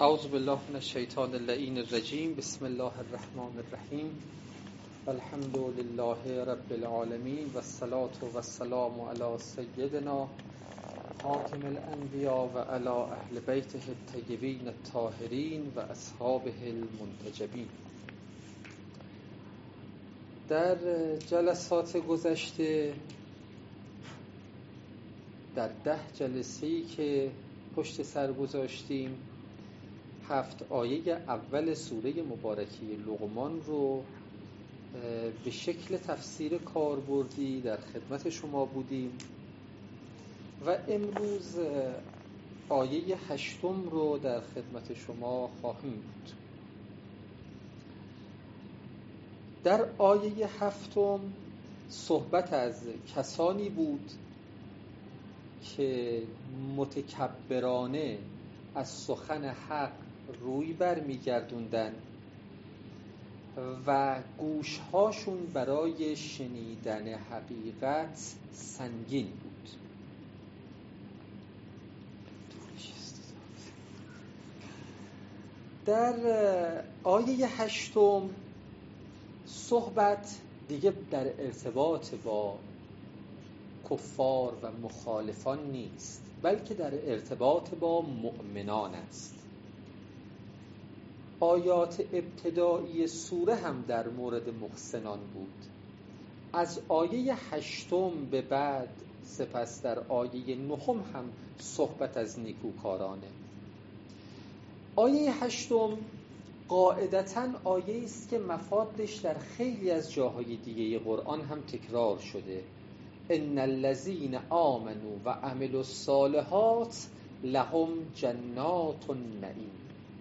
اعوذ بالله من الشیطان اللعین الرجیم. بسم الله الرحمن الرحیم. الحمد لله رب العالمین و الصلاة و السلام علی سیدنا خاتم الانبیاء و علی اهل بیته الطیبین الطاهرین و اصحابه المنتجبین. در جلسات گذشته، در 10 جلسه‌ای که پشت سر گذاشتیم، 7 آیه اول سوره مبارکه لقمان رو به شکل تفسیر کاربردی در خدمت شما بودیم و امروز آیه 8 رو در خدمت شما خواهیم بود. در آیه 7 صحبت از کسانی بود که متکبرانه از سخن حق روی بر می‌گردوندن و گوشهاشون برای شنیدن حقیقت سنگین بود. در آیه 8 صحبت دیگه در ارتباط با کفار و مخالفان نیست، بلکه در ارتباط با مؤمنان است. آیات ابتدایی سوره هم در مورد محسنان بود. از آیه 8 به بعد سپس در آیه 9 هم صحبت از نیکوکارانه. آیه 8 قاعدتاً آیه است که مفادش در خیلی از جاهای دیگه قرآن هم تکرار شده. ان الذين آمنوا و عملوا الصالحات لهم جنات النعیم.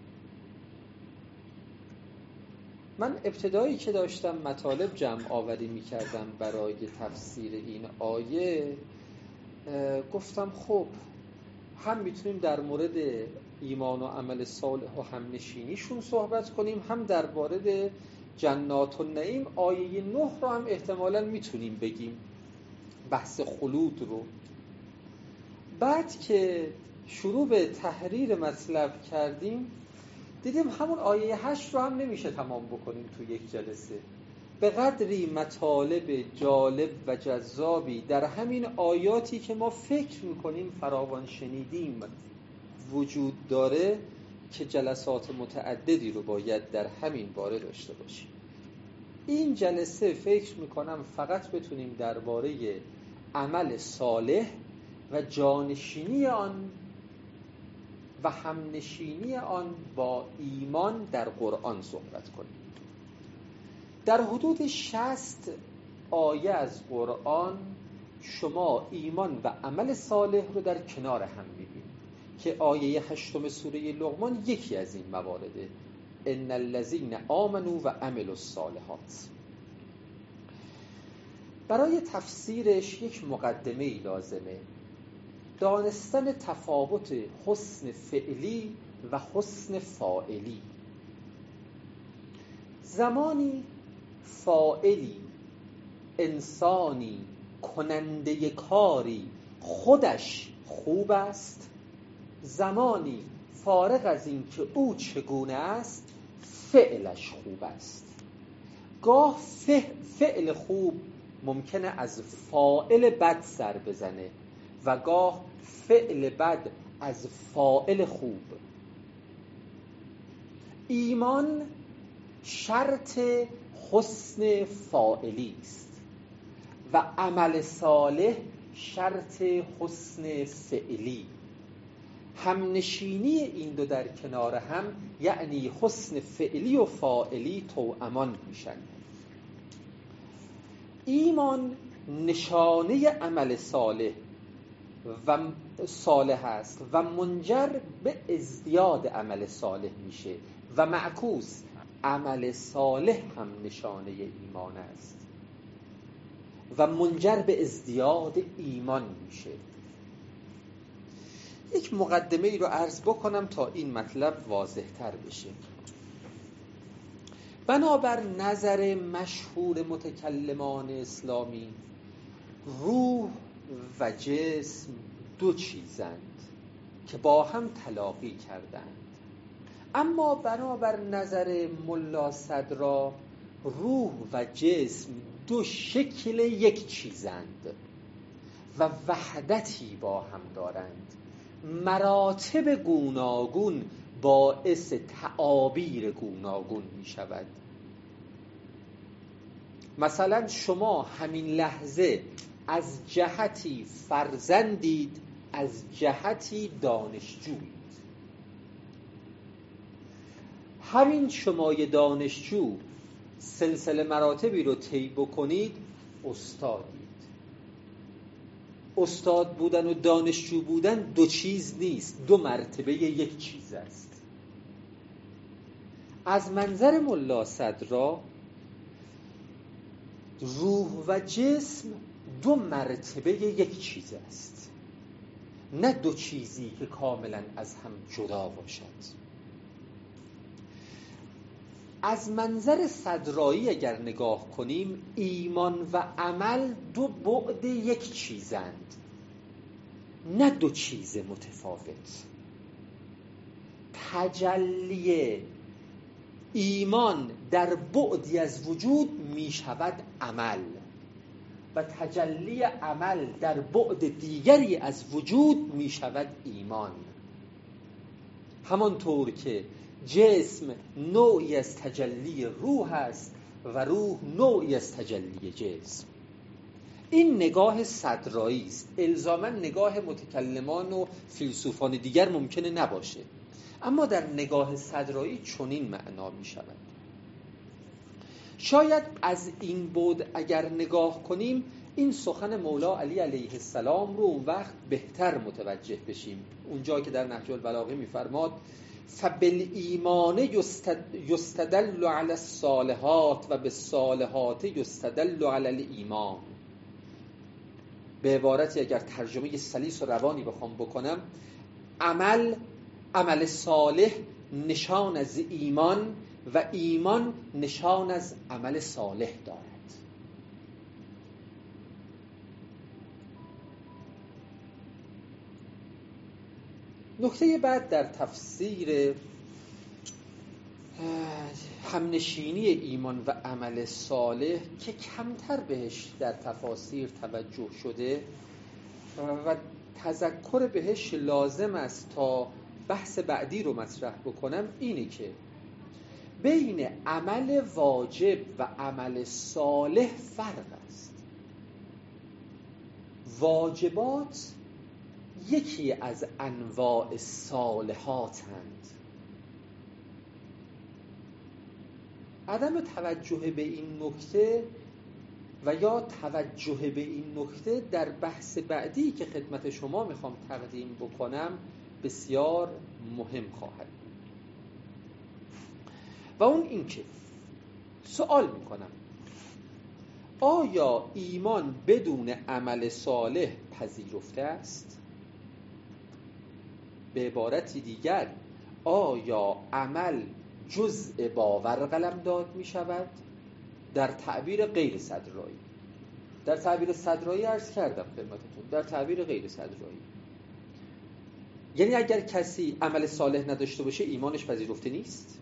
من ابتدایی که داشتم مطالب جمع آوری می کردم برای تفسیر این آیه، گفتم خب هم میتونیم در مورد ایمان و عمل صالح و هم نشینیشون صحبت کنیم، هم در مورد جنات النعیم آیه 9 رو هم احتمالاً میتونیم بگیم، بحث خلود رو. بعد که شروع به تحریر مطلب کردیم دیدیم همون آیه 8 رو هم نمیشه تمام بکنیم تو یک جلسه. به قدری مطالب جالب و جذابی در همین آیاتی که ما فکر میکنیم فراوان شنیدیم وجود داره که جلسات متعددی رو باید در همین باره داشته باشیم. این جلسه فکر میکنم فقط بتونیم درباره عمل صالح و جانشینی آن و همنشینی آن با ایمان در قرآن صحبت کنیم. در حدود 60 آیه از قرآن شما ایمان و عمل صالح رو در کنار هم می‌بینید که آیه 8 سوره لقمان یکی از این موارده. ان الذين آمنوا و عملوا الصالحات. برای تفسیرش یک مقدمه‌ای لازمه. دانستن تفاوت حسن فعلی و حسن فاعلی. زمانی فاعلی، انسانی، کننده کاری خودش خوب است، زمانی فارغ از این که او چگونه است فعلش خوب است. گاه فعل خوب ممکنه از فاعل بد سر بزنه و گاه فعل بد از فاعل خوب. ایمان شرط حسن فاعلی است و عمل صالح شرط حسن فعلی. همنشینی این دو در کنار هم یعنی حسن فعلی و فاعلی توامان میشن. ایمان نشانه عمل صالح است و منجر به ازدیاد عمل صالح میشه و معکوس عمل صالح هم نشانه ایمان است و منجر به ازدیاد ایمان میشه. یک مقدمه ای رو عرض بکنم تا این مطلب واضح تر بشه. بنابر نظر مشهور متکلمان اسلامی، روح و جسم دو چیزند که با هم تلاقی کردند اما بنابر نظر ملا صدرا روح و جسم دو شکل یک چیزند و وحدتی با هم دارند. مراتب گوناگون باعث تعابیر گوناگون می شود. مثلا شما همین لحظه از جهتی فرزندید، از جهتی دانشجویید. همین شمای دانشجو سلسله مراتبی رو طی بکنید، استادید. استاد بودن و دانشجو بودن دو چیز نیست، دو مرتبه یک چیز است. از منظر ملا صدرا روح و جسم دو مرتبه یک چیز است، نه دو چیزی که کاملا از هم جدا باشد. از منظر صدرایی اگر نگاه کنیم، ایمان و عمل دو بعد یک چیزند، نه دو چیز متفاوت. تجلی ایمان در بعدی از وجود می شود عمل و تجلی عمل در بعد دیگری از وجود می شود ایمان. همانطور که جسم نوعی از تجلی روح است و روح نوعی از تجلی جسم. این نگاه صدرایی است. الزاما نگاه متکلمان و فیلسوفان دیگر ممکنه نباشه، اما در نگاه صدرایی چنین معنا می شود. شاید از این بعد اگر نگاه کنیم، این سخن مولا علی علیه السلام رو اون وقت بهتر متوجه بشیم. اونجا که در نهج البلاغه می‌فرماد فبالایمان یستدل علی الصالحات و بالصالحات یستدل علی الایمان. به عبارتی اگر ترجمه سلیس و روانی بخوام بکنم، عمل صالح نشان از ایمان و ایمان نشان از عمل صالح دارد. نکته بعد در تفسیر همنشینی ایمان و عمل صالح که کمتر بهش در تفاسیر توجه شده و تذکر بهش لازم است تا بحث بعدی رو مطرح بکنم، اینه که بین عمل واجب و عمل صالح فرق است. واجبات یکی از انواع صالحاتند. عدم توجه به این نکته و یا توجه به این نکته در بحث بعدی که خدمت شما میخوام تقدیم بکنم بسیار مهم خواهد بود. و اون این که سوال میکنم آیا ایمان بدون عمل صالح پذیرفته است؟ به عبارتی دیگر آیا عمل جزء باور قلمداد می شود؟ در تعبیر غیر صدرایی. در تعبیر صدرایی عرض کردم خدمتتون، در تعبیر غیر صدرایی یعنی اگر کسی عمل صالح نداشته باشه ایمانش پذیرفته نیست.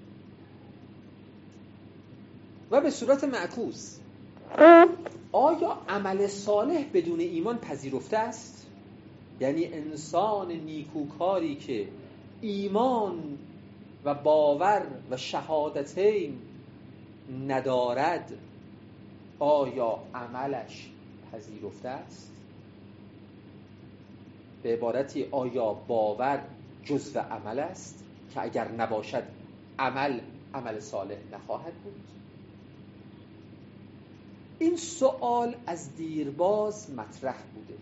و به صورت معکوس آیا عمل صالح بدون ایمان پذیرفته است؟ یعنی انسان نیکوکاری که ایمان و باور و شهادتین ندارد آیا عملش پذیرفته است؟ به عبارتی آیا باور جزء عمل است که اگر نباشد عمل صالح نخواهد بود؟ این سوال از دیرباز مطرح بوده.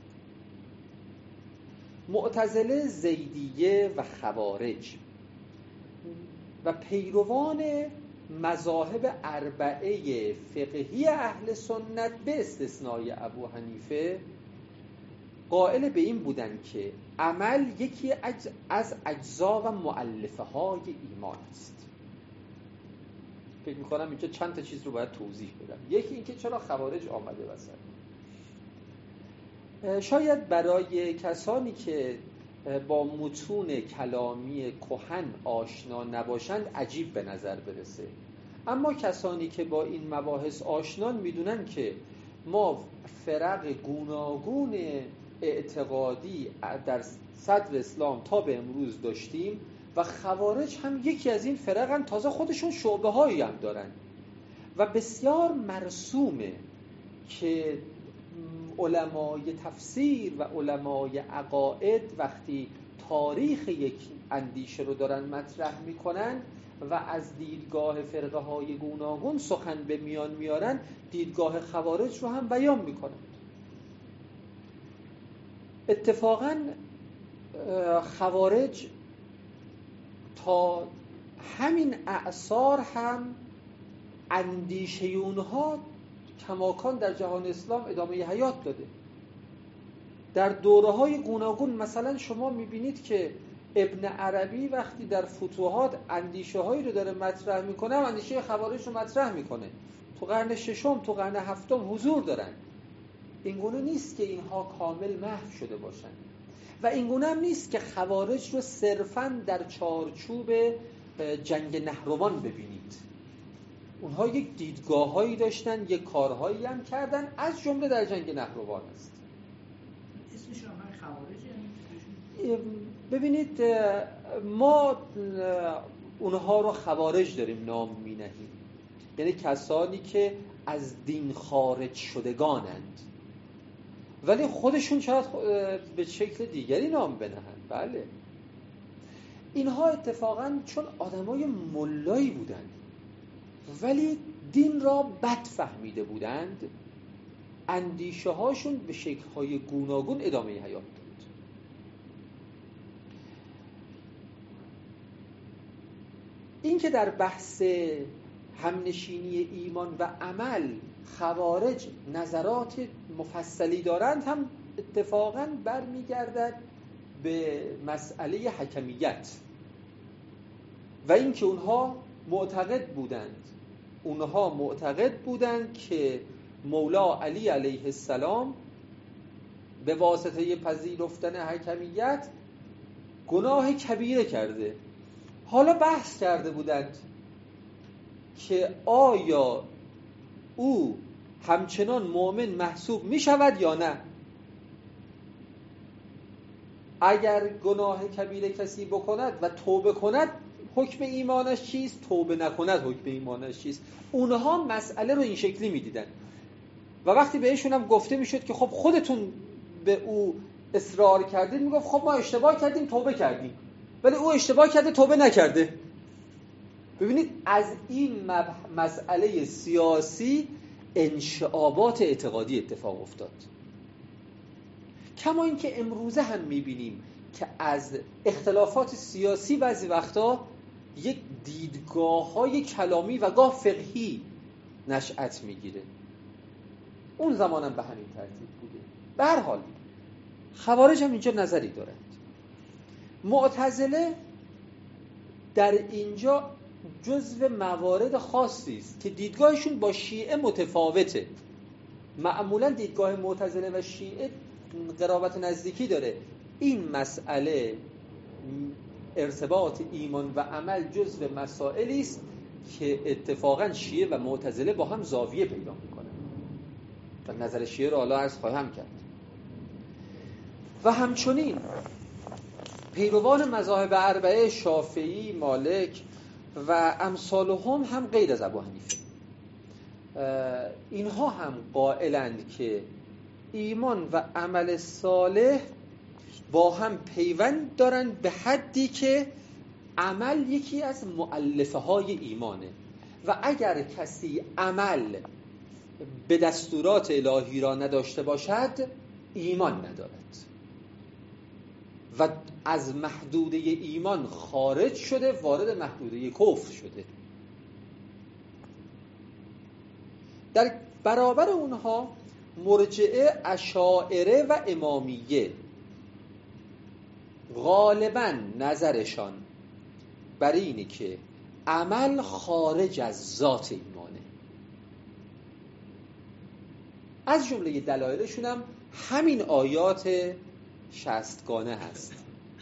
معتزله، زیدیه و خوارج و پیروان مذاهب اربعه فقهی اهل سنت به استثنای ابو حنیفه قائل به این بودن که عمل یکی از اجزا و مؤلفه های ایمان است. فکر میکنم اینجا چند تا چیز رو باید توضیح بدم. یکی اینکه چرا خوارج آمده وسط. شاید برای کسانی که با متون کلامی کهن آشنا نباشند عجیب به نظر برسه. اما کسانی که با این مباحث آشنان میدونن که ما فرق گوناگون اعتقادی در صدر اسلام تا به امروز داشتیم و خوارج هم یکی از این فرقن، تازه خودشون شعبه هایی هم دارن و بسیار مرسومه که علمای تفسیر و علمای عقاید وقتی تاریخ یک اندیشه رو دارن مطرح میکنن و از دیدگاه فرقه های گوناگون سخن به میان میارن، دیدگاه خوارج رو هم بیان میکنن. اتفاقاً خوارج تا همین اعصار هم اندیشه اونها کماکان در جهان اسلام ادامه حیات داده. در دوره‌های گوناگون مثلا شما می‌بینید که ابن عربی وقتی در فتوحات اندیشه‌هایی رو داره مطرح می‌کنه، اندیشه خوارج رو مطرح می‌کنه. تو قرن ششم، تو قرن هفتم حضور دارن. اینگونه نیست که اینها کامل محو شده باشن و اینگونه هم نیست که خوارج رو صرفاً در چارچوب جنگ نهروان ببینید. اونها یک دیدگاه‌هایی داشتن، یک کارهایی هم کردن، از جمله در جنگ نهروان است. اسمش هم خوارج. ببینید ما اونها رو خوارج داریم نام می‌نهیم، یعنی کسانی که از دین خارج شدگانند، ولی خودشون شاید به شکل دیگری نام بنهند. بله، اینها اتفاقاً چون آدمای ملایی بودند ولی دین را بد فهمیده بودند، اندیشه هاشون به شکل های گوناگون ادامه حیات داد. این که در بحث همنشینی ایمان و عمل خوارج نظرات مفصلی دارند هم اتفاقاً برمیگردد به مسئله حکمیت و این که اونها معتقد بودند که مولا علی علیه السلام به واسطه پذیرفتن حکمیت گناه کبیره کرده. حالا بحث کرده بودند که آیا او همچنان مؤمن محسوب می شود یا نه. اگر گناه کبیره کسی بکند و توبه کند حکم ایمانش چیست؟ توبه نکند حکم ایمانش چیست؟ اونها مسئله رو این شکلی می دیدن و وقتی بهشون هم گفته می شد که خب خودتون به او اصرار کردید، می گفت خب ما اشتباه کردیم توبه کردیم، ولی او اشتباه کرده توبه نکرده. ببینید از این مسئله سیاسی انشعابات اعتقادی اتفاق افتاد. کما اینکه امروزه هم می‌بینیم که از اختلافات سیاسی بعضی وقتا یک دیدگاه‌های کلامی و گاه فقهی نشأت می‌گیره. اون زمان هم به همین ترتیب بوده. به هر حال خوارج هم اینجا نظری دارند. معتزله در اینجا جزو موارد خاصی است که دیدگاهشون با شیعه متفاوته. معمولا دیدگاه معتزله و شیعه قرابت نزدیکی داره. این مسئله ارتباط ایمان و عمل جزو مسائلی است که اتفاقا شیعه و معتزله با هم زاویه پیدا میکنن. تا نظر شیعه رو حالا عرض خواهم کرد. و همچنین پیروان مذاهب اربعه شافعی، مالک و امثالهم هم غیر از ابو حنیفه، اینها هم قائلند که ایمان و عمل صالح با هم پیوند دارند به حدی که عمل یکی از مؤلفه های ایمانه و اگر کسی عمل به دستورات الهی را نداشته باشد ایمان ندارد و از محدوده ایمان خارج شده، وارد محدوده کفر شده. در برابر اونها مرجئه، اشاعره و امامیه غالباً نظرشان بر اینه که عمل خارج از ذات ایمانه. از جمله دلایلشون هم همین آیات 60گانه هست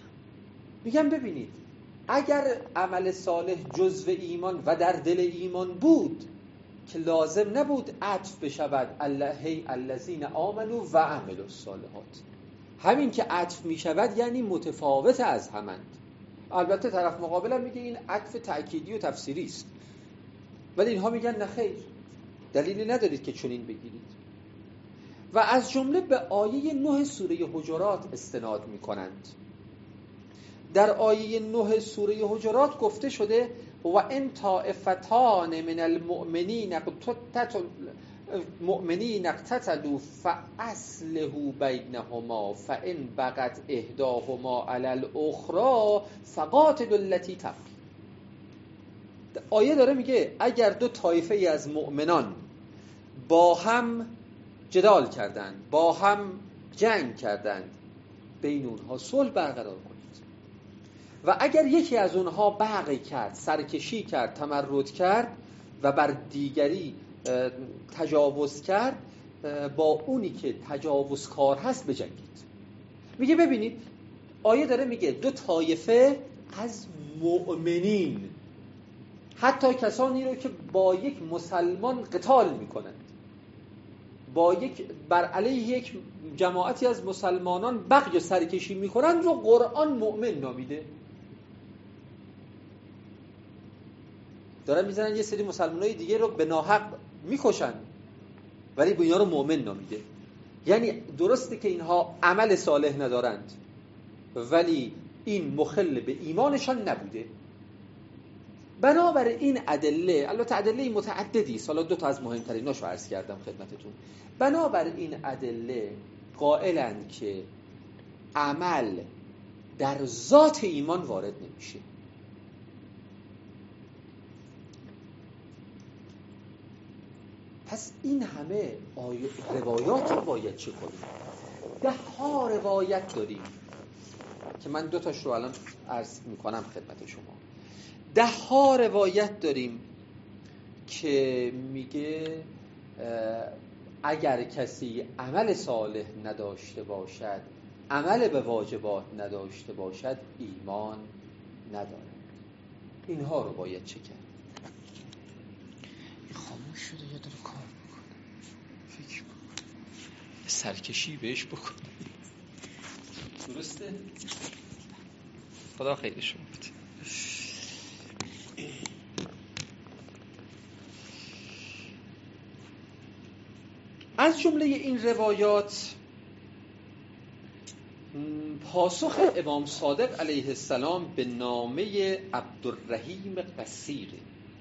میگم ببینید اگر عمل صالح جزو ایمان و در دل ایمان بود که لازم نبود عطف بشود الذین آمنوا و عملوا الصالحات. همین که عطف میشود یعنی متفاوت از همند. البته طرف مقابلم میگه این عطف تأکیدی و تفسیری است، ولی اینها میگن نه خیر، دلیلی ندارید که چنین بگیرید. و از جمله به آیه 9 سوره حجرات استناد میکنند. در آیه 9 سوره حجرات گفته شده و ان طائفتان من المؤمنین اقتتلوا فاصلحوا بینهما فان بغت احداهما علی الاخرى فقاتلوا التي تبغي. آیه داره میگه اگر دو طایفه ای از مؤمنان با هم جدال کردند، با هم جنگ کردند، بین اونها صلح برقرار کنید. و اگر یکی از اونها بغی کرد، سرکشی کرد، تمرد کرد و بر دیگری تجاوز کرد، با اونی که تجاوزکار هست بجنگید. میگه ببینید آیه داره میگه دو طایفه از مؤمنین، حتی کسانی رو که با یک مسلمان قتال میکنند، بر علیه یک جماعتی از مسلمانان بغی و سرکشی میکنند رو قرآن مؤمن نامیده. دارن میزنن یه سری مسلمانای دیگه رو به ناحق میکشن ولی به اینا رو مؤمن نامیده. یعنی درسته که اینها عمل صالح ندارند ولی این مخل به ایمانشان نبوده. بنابر این ادله، البته ادله متعددی است، حالا 2 تا از مهمتریناشو عرض کردم خدمتتون. بنابر این ادله قائلند که عمل در ذات ایمان وارد نمیشه. پس این همه روایات رو باید چه کنیم؟ 10 روایت داریم که من 2 تاش رو الان عرض میکنم خدمت شما. 10 روایت داریم که میگه اگر کسی عمل صالح نداشته باشد، عمل به واجبات نداشته باشد، ایمان ندارد. اینها رو باید چه کرد؟ خاموش شده یا داره کار میکنه؟ فکر کن سرکشی بهش بکن. درسته؟ خدا خیرش رو بده. از جمله این روایات پاسخ امام صادق علیه السلام به نامه عبدالرحیم قصیره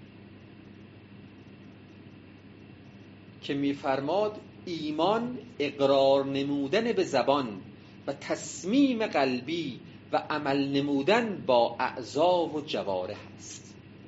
که می‌فرماد ایمان اقرار نمودن به زبان و تصمیم قلبی و عمل نمودن با اعضا و جوارح است.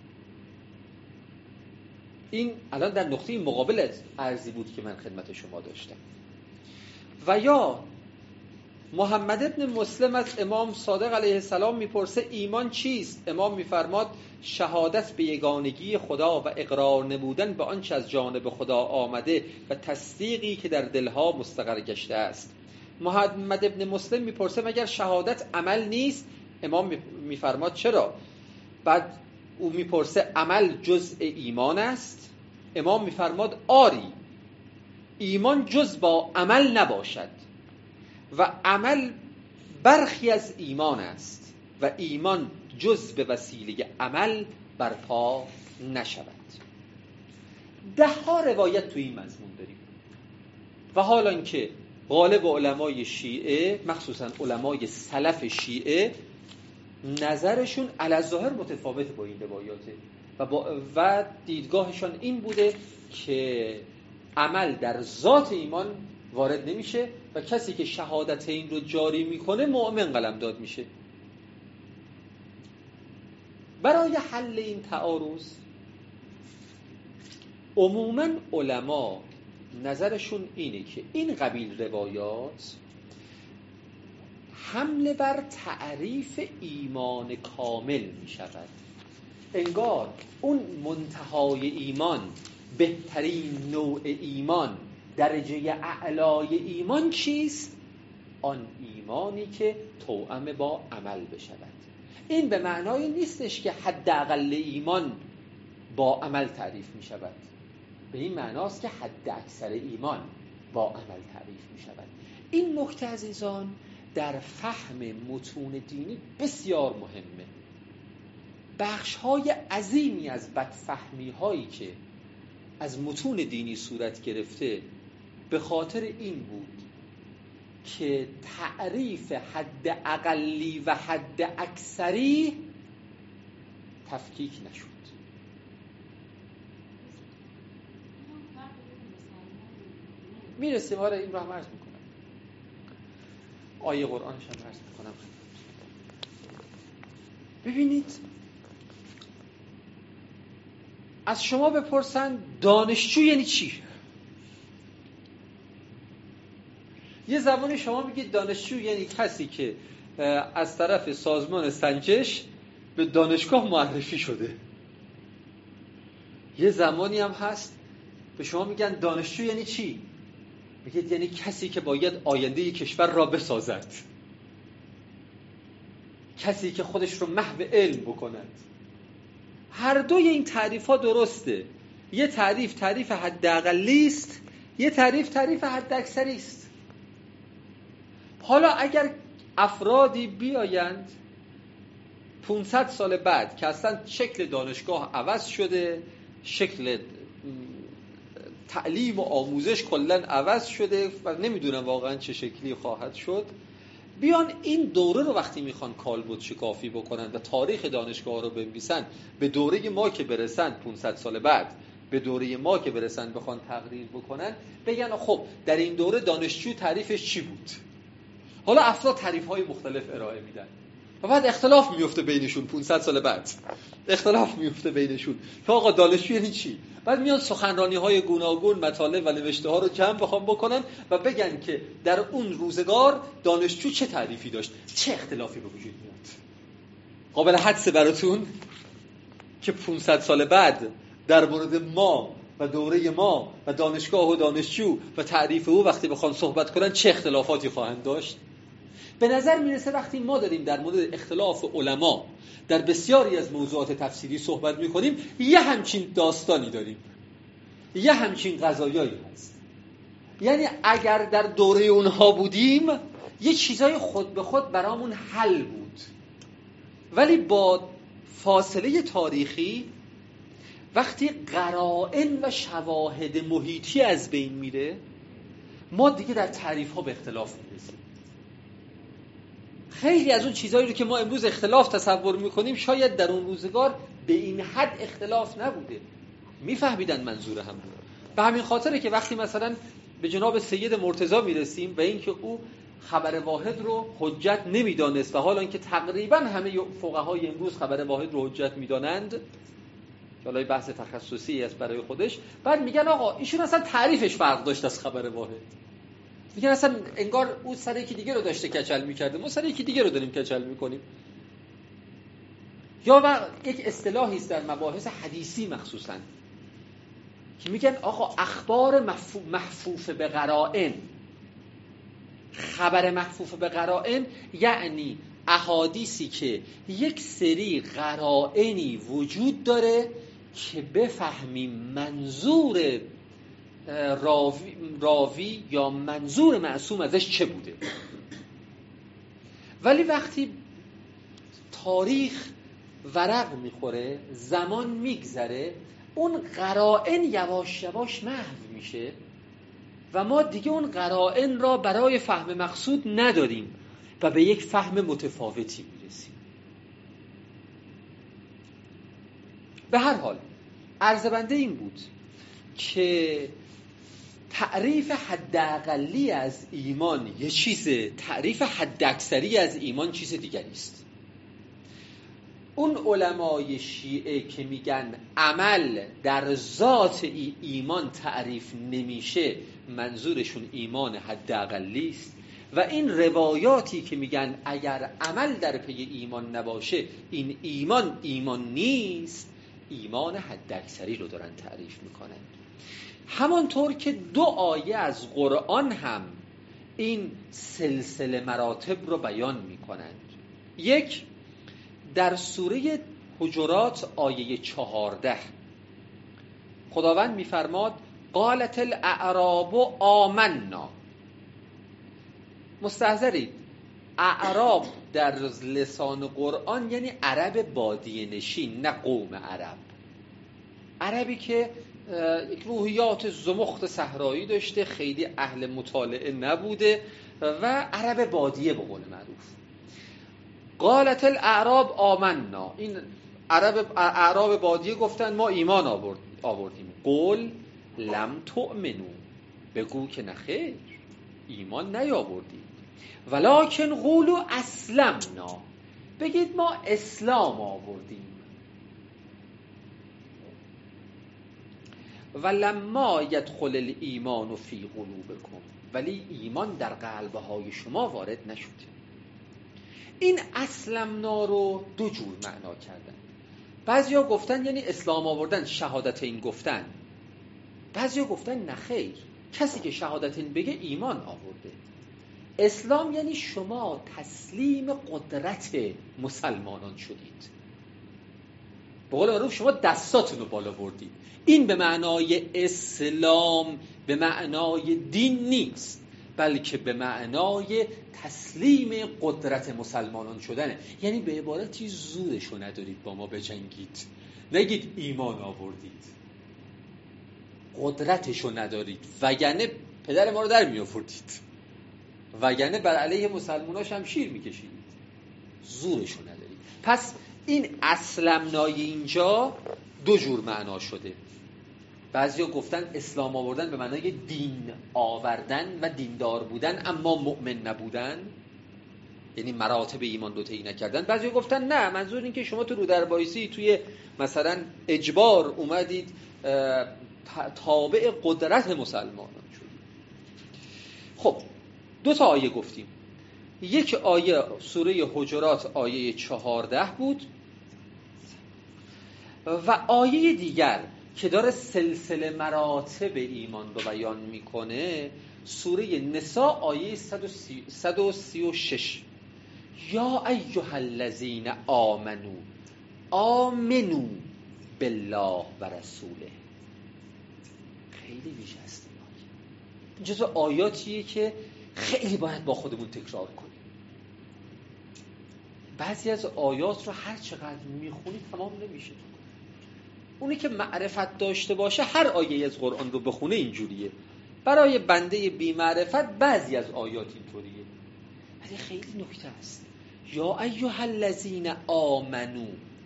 این الان در نقطه مقابل عرضی بود که من خدمت شما داشتم. و یا محمد ابن مسلم از امام صادق علیه السلام میپرسه ایمان چیست؟ امام میفرماد شهادت به یگانگی خدا و اقرار نمودن به آنچه از جانب خدا آمده و تصدیقی که در دلها مستقر گشته است. محمد ابن مسلم میپرسه مگر شهادت عمل نیست؟ امام میفرماد چرا؟ بعد او میپرسه عمل جزء ایمان است؟ امام میفرماد آری، ایمان جز با عمل نباشد و عمل برخی از ایمان است و ایمان جز به وسیله عمل برپا نشود. 10 روایت تو این مضمون داریم و حالا که غالب علمای شیعه مخصوصا علمای سلف شیعه نظرشون علی‌الظاهر متفاوت با این روایاته و دیدگاهشان این بوده که عمل در ذات ایمان وارد نمیشه و کسی که شهادت این رو جاری میکنه مؤمن قلمداد میشه. برای حل این تعارض عموماً علما نظرشون اینه که این قبیل روایات حمله بر تعریف ایمان کامل می شود. انگار اون منتهای ایمان، بهترین نوع ایمان، درجه اعلای ایمان چیست؟ آن ایمانی که توأم با عمل بشود. این به معنای نیستش که حداقل ایمان با عمل تعریف می شود، به این معناست که حد اکثر ایمان با عمل تعریف می شود. این نکته عزیزان در فهم متون دینی بسیار مهمه. بخش‌های عظیمی از بدفهمی‌هایی که از متون دینی صورت گرفته به خاطر این بود که تعریف حد اقلی و حد اکثری تفکیک نشد. میرسیم آره این رو هم عرض میکنم، آیه قرآنش هم عرض میکنم. ببینید از شما بپرسن دانشجو یعنی چی؟ یه زمانی شما میگید دانشجو یعنی کسی که از طرف سازمان سنجش به دانشگاه معرفی شده. یه زمانی هم هست به شما میگن دانشجو یعنی چی؟ میگید یعنی کسی که باید آینده کشور را بسازد، کسی که خودش رو محو علم بکند. هر دوی این تعریف ها درسته. یه تعریف حداقلی است، یه تعریف حد اکثری است. حالا اگر افرادی بیایند 500 سال بعد که اصلا شکل دانشگاه عوض شده، شکل تعلیم و آموزش کلاً عوض شده و نمیدونم واقعا چه شکلی خواهد شد، بیان این دوره رو وقتی میخوان کالبد شکافی بکنن و تاریخ دانشگاه رو بنویسن، به دوره ما که برسن 500 سال بعد، به دوره ما که برسن بخوان تقریر بکنن، بگن خب در این دوره دانشجو تعریفش چی بود؟ حالا افراد تعریف‌های مختلف ارائه میدن و بعد اختلاف میفته بینشون. 500 سال بعد اختلاف میفته بینشون که آقا دانشجو یعنی چی؟ بعد میان سخنرانی‌های گوناگون مطالب و نوشته‌ها رو جمع بخوام بکنن و بگن که در اون روزگار دانشجو چه تعریفی داشت، چه اختلافی به وجود میاد. قابل حدسه براتون که 500 سال بعد در مورد ما و دوره ما و دانشگاه و دانشجو و تعریف او وقتی بخوان صحبت کنن چه اختلافاتی خواهند داشت. به نظر میرسه وقتی ما داریم در مورد اختلاف علما در بسیاری از موضوعات تفسیری صحبت میکنیم، یه همچین داستانی داریم، یه همچین قضایایی هست. یعنی اگر در دوره اونها بودیم یه چیزای خود به خود برامون حل بود، ولی با فاصله تاریخی وقتی قرائن و شواهد محیطی از بین میره، ما دیگه در تعریف ها به اختلاف میرسیم. خیلی از اون چیزایی رو که ما امروز اختلاف تصور میکنیم شاید در اون روزگار به این حد اختلاف نبوده. میفهمیدن منظور هم بود. به همین خاطره که وقتی مثلا به جناب سید مرتضی میرسیم و اینکه او خبر واحد رو حجت نمیدانست و حالا اینکه تقریبا همه فقهای امروز خبر واحد رو حجت میدانند، حالا بحث تخصصی است برای خودش، بعد میگن آقا ایشون اصلا تعریفش فرق داشت از خبر واحد. میگن اصلا انگار او سر یکی دیگه رو داشته کچل میکرده، ما سر یکی دیگه رو داریم کچل میکنیم. یا یک اصطلاحی است در مباحث حدیثی مخصوصا که میگن آقا اخبار محفوف به قرائن، خبر محفوف به قرائن یعنی احادیثی که یک سری قرائنی وجود داره که بفهمیم منظور راوی یا منظور معصوم ازش چه بوده. ولی وقتی تاریخ ورق میخوره، زمان میگذره، اون قرائن یواش یواش محو میشه و ما دیگه اون قرائن را برای فهم مقصود نداریم و به یک فهم متفاوتی میرسیم. به هر حال عرض این بود که تعریف حداقلی از ایمان یه چیزه، تعریف حداکثری از ایمان چیز دیگری است. اون علمای شیعه که میگن عمل در ذات ایمان تعریف نمیشه، منظورشون ایمان حداقلی است. و این روایاتی که میگن اگر عمل در پی ایمان نباشه این ایمان نیست، ایمان حداکثری رو دارن تعریف میکنن. همانطور که 2 آیه از قرآن هم این سلسله مراتب رو بیان میکنند. یک، در سوره حجرات آیه 14 خداوند می‌فرماد قالت الاعراب آمنا. مستحضرید اعراب در لسان قرآن یعنی عرب بادیه نشین، نه قوم عرب. عربی که یک روحیات زمخت صحرایی داشته، خیلی اهل مطالعه نبوده و عرب بادیه به قول معروف. قالت الاعراب آمنا، این اعراب بادیه گفتن ما ایمان آوردیم. قل لم تؤمنو، بگو که نخیر ایمان نیاوردید. ولکن قولوا اسلمنا، بگید ما اسلام آوردیم. ولما یدخل الایمان فی قلوبکم، ولی ایمان در قلبهای شما وارد نشد. این اسلمنا رو دو جور معنا کردن. بعضیا گفتن یعنی اسلام آوردن، شهادتین گفتن. بعضیا گفتن نخیر، کسی که شهادتین بگه ایمان آورده. اسلام یعنی شما تسلیم قدرت مسلمانان شدید. به قول معروف شما دستاتون رو بالا بردید. این به معنای اسلام، به معنای دین نیست، بلکه به معنای تسلیم قدرت مسلمانان شدنه. یعنی به عبارتی زورشو ندارید با ما بجنگید، نگید ایمان آوردید، قدرتشو ندارید، وگرنه پدر ما رو در می آوردید، وگرنه بر علیه مسلمان‌ها شمشیر می‌کشید. زورشو ندارید. پس این اسلمنای اینجا دو جور معنا شده. بعضیا گفتن اسلام آوردن به معنای دین آوردن و دیندار بودن اما مؤمن نبودن، یعنی مراتب ایمان دو طی نکردن. بعضیا گفتن نه، منظور این که شما تو رو در بایسی توی مثلا اجبار اومدید تابع قدرت مسلمانان شدید. خب دو تا آیه گفتیم. یک آیه سوره حجرات آیه 14 بود و آیه دیگر که داره سلسله مراتب ایمان رو بیان میکنه سوره نساء آیه 136. یا ایها الذین آمنو بالله و رسوله. خیلی ویژه است. این جزو آیاتیه که خیلی باید با خودمون تکرار کنیم. بعضی از آیات رو هر چقدر میخونی تمام نمیشه. اونی که معرفت داشته باشه هر آیه از قرآن رو بخونه اینجوریه. برای بنده بی معرفت بعضی از آیات اینطوریه، ولی خیلی نکته است. یا ایها الذین آمنو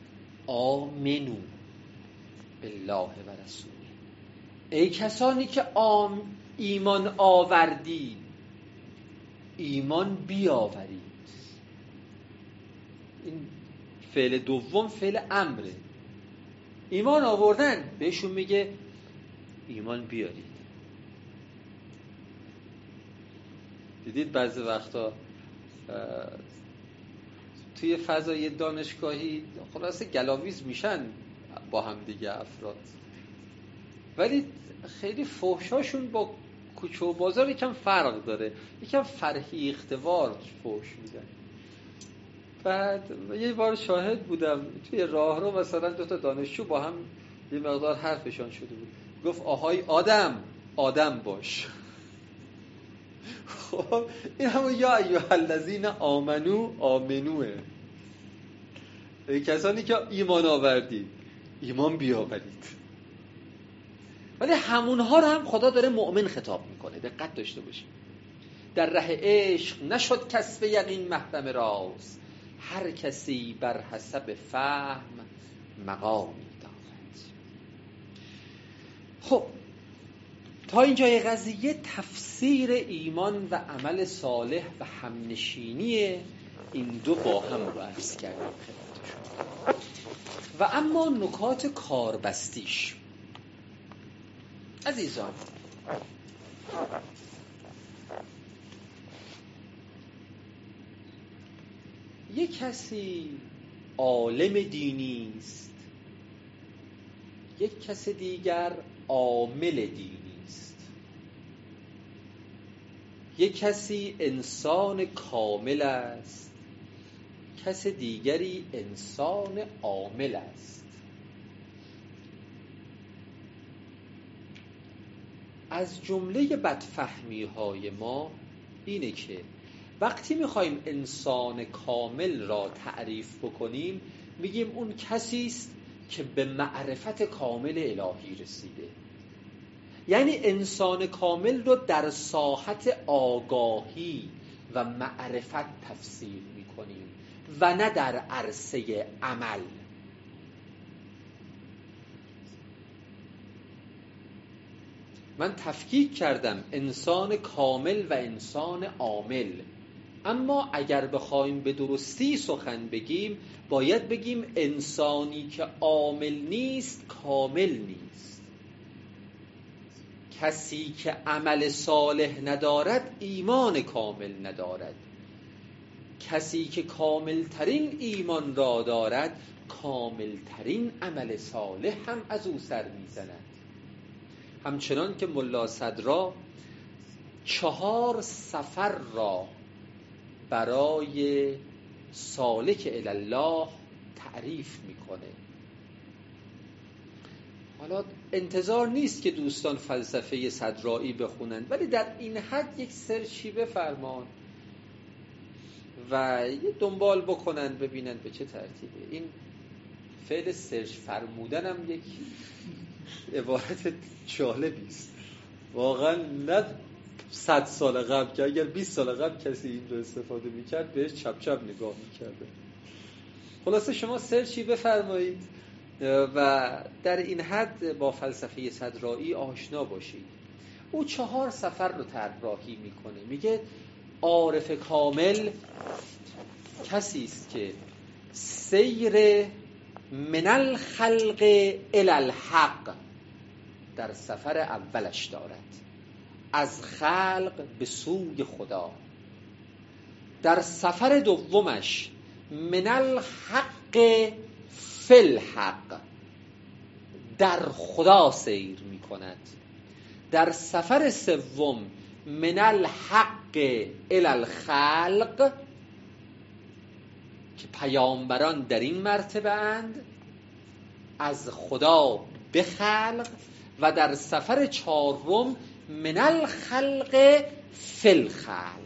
بالله و رسوله، ای کسانی که ایمان آوردید، ایمان بیاورید. این فعل دوم فعل امره. ایمان آوردن بهشون میگه ایمان بیارید. دیدید بعضی وقتا توی فضای دانشگاهی خلاصه گلاویز میشن با هم دیگه افراد، ولی خیلی فحشاشون با کوچه و بازار یکم فرق داره، یکم فرهیخته‌وار فحش میزن. بعد یه بار شاهد بودم توی راهرو مثلا دو تا دانشجو با هم یه مقدار حرفشان شده بود. گفت آهای آدم باش. خب این همون یا ایها الذین آمنوه. ای کسانی که ایمان آوردید، ایمان بیاورید. ولی همونها رو هم خدا داره مؤمن خطاب میکنه. دقت داشته باشید. در ره عشق نشد کسب یقین محرم راز، هر کسی بر حسب فهم مقامی دارد. خب تا اینجای قضیه تفسیر ایمان و عمل صالح و همنشینی این دو با هم رو عرض کردیم خدمتشون. و اما نکات کاربستیش عزیزان، یک کسی عالم دینی است، یک کس دیگر عامل دینی است. یک کسی انسان کامل است، کس دیگری انسان عامل است. از جمله بدفهمی‌های ما اینه که وقتی می‌خوایم انسان کامل را تعریف بکنیم میگیم اون کسی است که به معرفت کامل الهی رسیده. یعنی انسان کامل رو در ساحت آگاهی و معرفت تفسیر می‌کنیم و نه در عرصه عمل. من تفکیک کردم انسان کامل و انسان عامل، اما اگر بخوایم به درستی سخن بگیم باید بگیم انسانی که عامل نیست کامل نیست. کسی که عمل صالح ندارد ایمان کامل ندارد. کسی که کاملترین ایمان را دارد کاملترین عمل صالح هم از او سر میزند. همچنان که ملا صدرا 4 سفر را برای سالک الله تعریف میکنه. حالا انتظار نیست که دوستان فلسفه صدرایی بخونن، ولی در این حد یک سرچی بفرمان و یه دنبال بکنن ببینن به چه ترتیبه. این فعل سرچ فرمودن هم یک عبارت جالبی است واقعا. نه 100 سال قبل که اگر 20 سال قبل کسی این رو استفاده میکرد بهش چپ چپ نگاه میکرده. خلاصه شما سرچی بفرمایید و در این حد با فلسفه صدرایی آشنا باشید. او 4 سفر رو طراحی میکنه. میگه عارف کامل کسی است که سیر من الخلق الی الحق در سفر اولش دارد، از خلق به سوی خدا. در سفر دومش من الحق فی الحق، در خدا سیر می کند. در سفر سوم من الحق الی الخلق که پیامبران در این مرتبه اند، از خدا به خلق. و در سفر 4 من الخلق فی الخلق،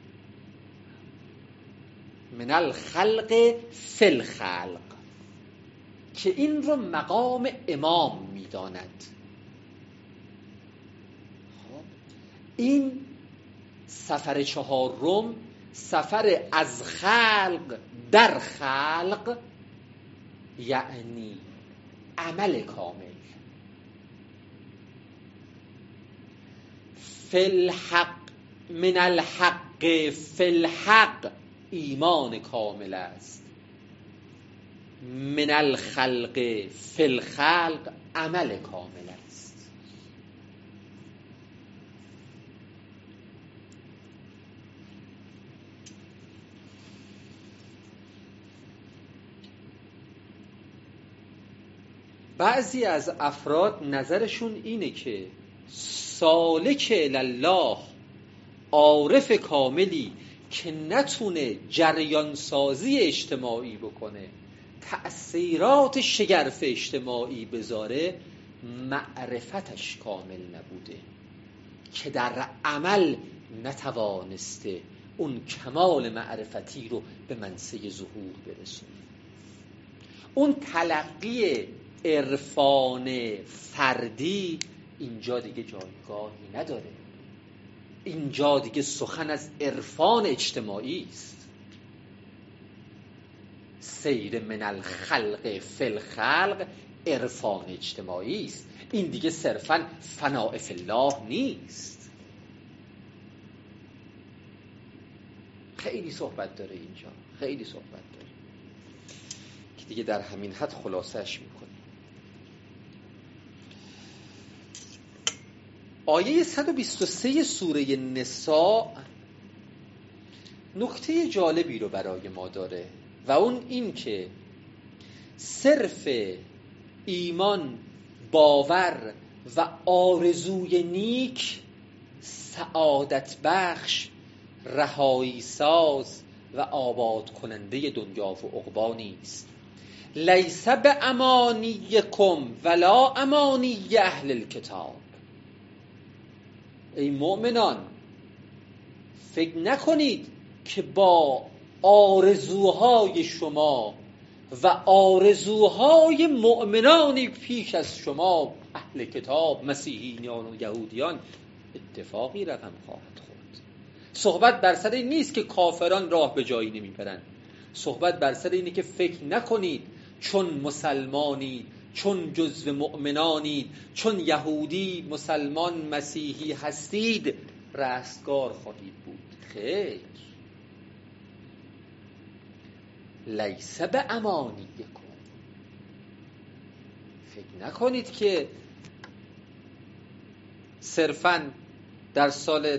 من الخلق فی الخلق، که این رو مقام امام می‌داند. این سفر 4 سفر از خلق در خلق، یعنی عمل کامل. فی الحق من الحق فی الحق ایمان کامل است. من الخلق فی الخلق عمل کامل است. بعضی از افراد نظرشون اینه که سالک الله، عارف کاملی که نتونه جریان سازی اجتماعی بکنه، تأثیرات شگرف اجتماعی بذاره، معرفتش کامل نبوده، که در عمل نتوانسته اون کمال معرفتی رو به منصه ظهور برسونه. اون تلقی عرفان فردی اینجا دیگه جایگاهی نداره. اینجا دیگه سخن از عرفان اجتماعی است. سیر من الخلق فی الخلق عرفان اجتماعی است. این دیگه صرفاً فناء فی الله نیست. خیلی صحبت داره اینجا، خیلی صحبت داره که دیگه در همین حد خلاصش میکنه. آیه 123 سوره نساء نکته جالبی رو برای ما داره و اون این که صرف ایمان، باور و آرزوی نیک سعادت بخش، رهایی ساز و آباد کننده دنیا و عقبی نیست. لیس بامانیکم ولا امانی اهل الکتاب. ای مؤمنان فکر نکنید که با آرزوهای شما و آرزوهای مؤمنانی پیش از شما اهل کتاب، مسیحیان و یهودیان، اتفاقی رقم خواهد خورد. صحبت بر سر این نیست که کافران راه به جایی نمیبرند. صحبت بر سر اینه که فکر نکنید چون مسلمانی، چون جزو مؤمنانی، چون یهودی، مسلمان، مسیحی هستید رستگار خواهید بود. خیر، لیس بامانیکم. فکر نکنید که صرفاً در سال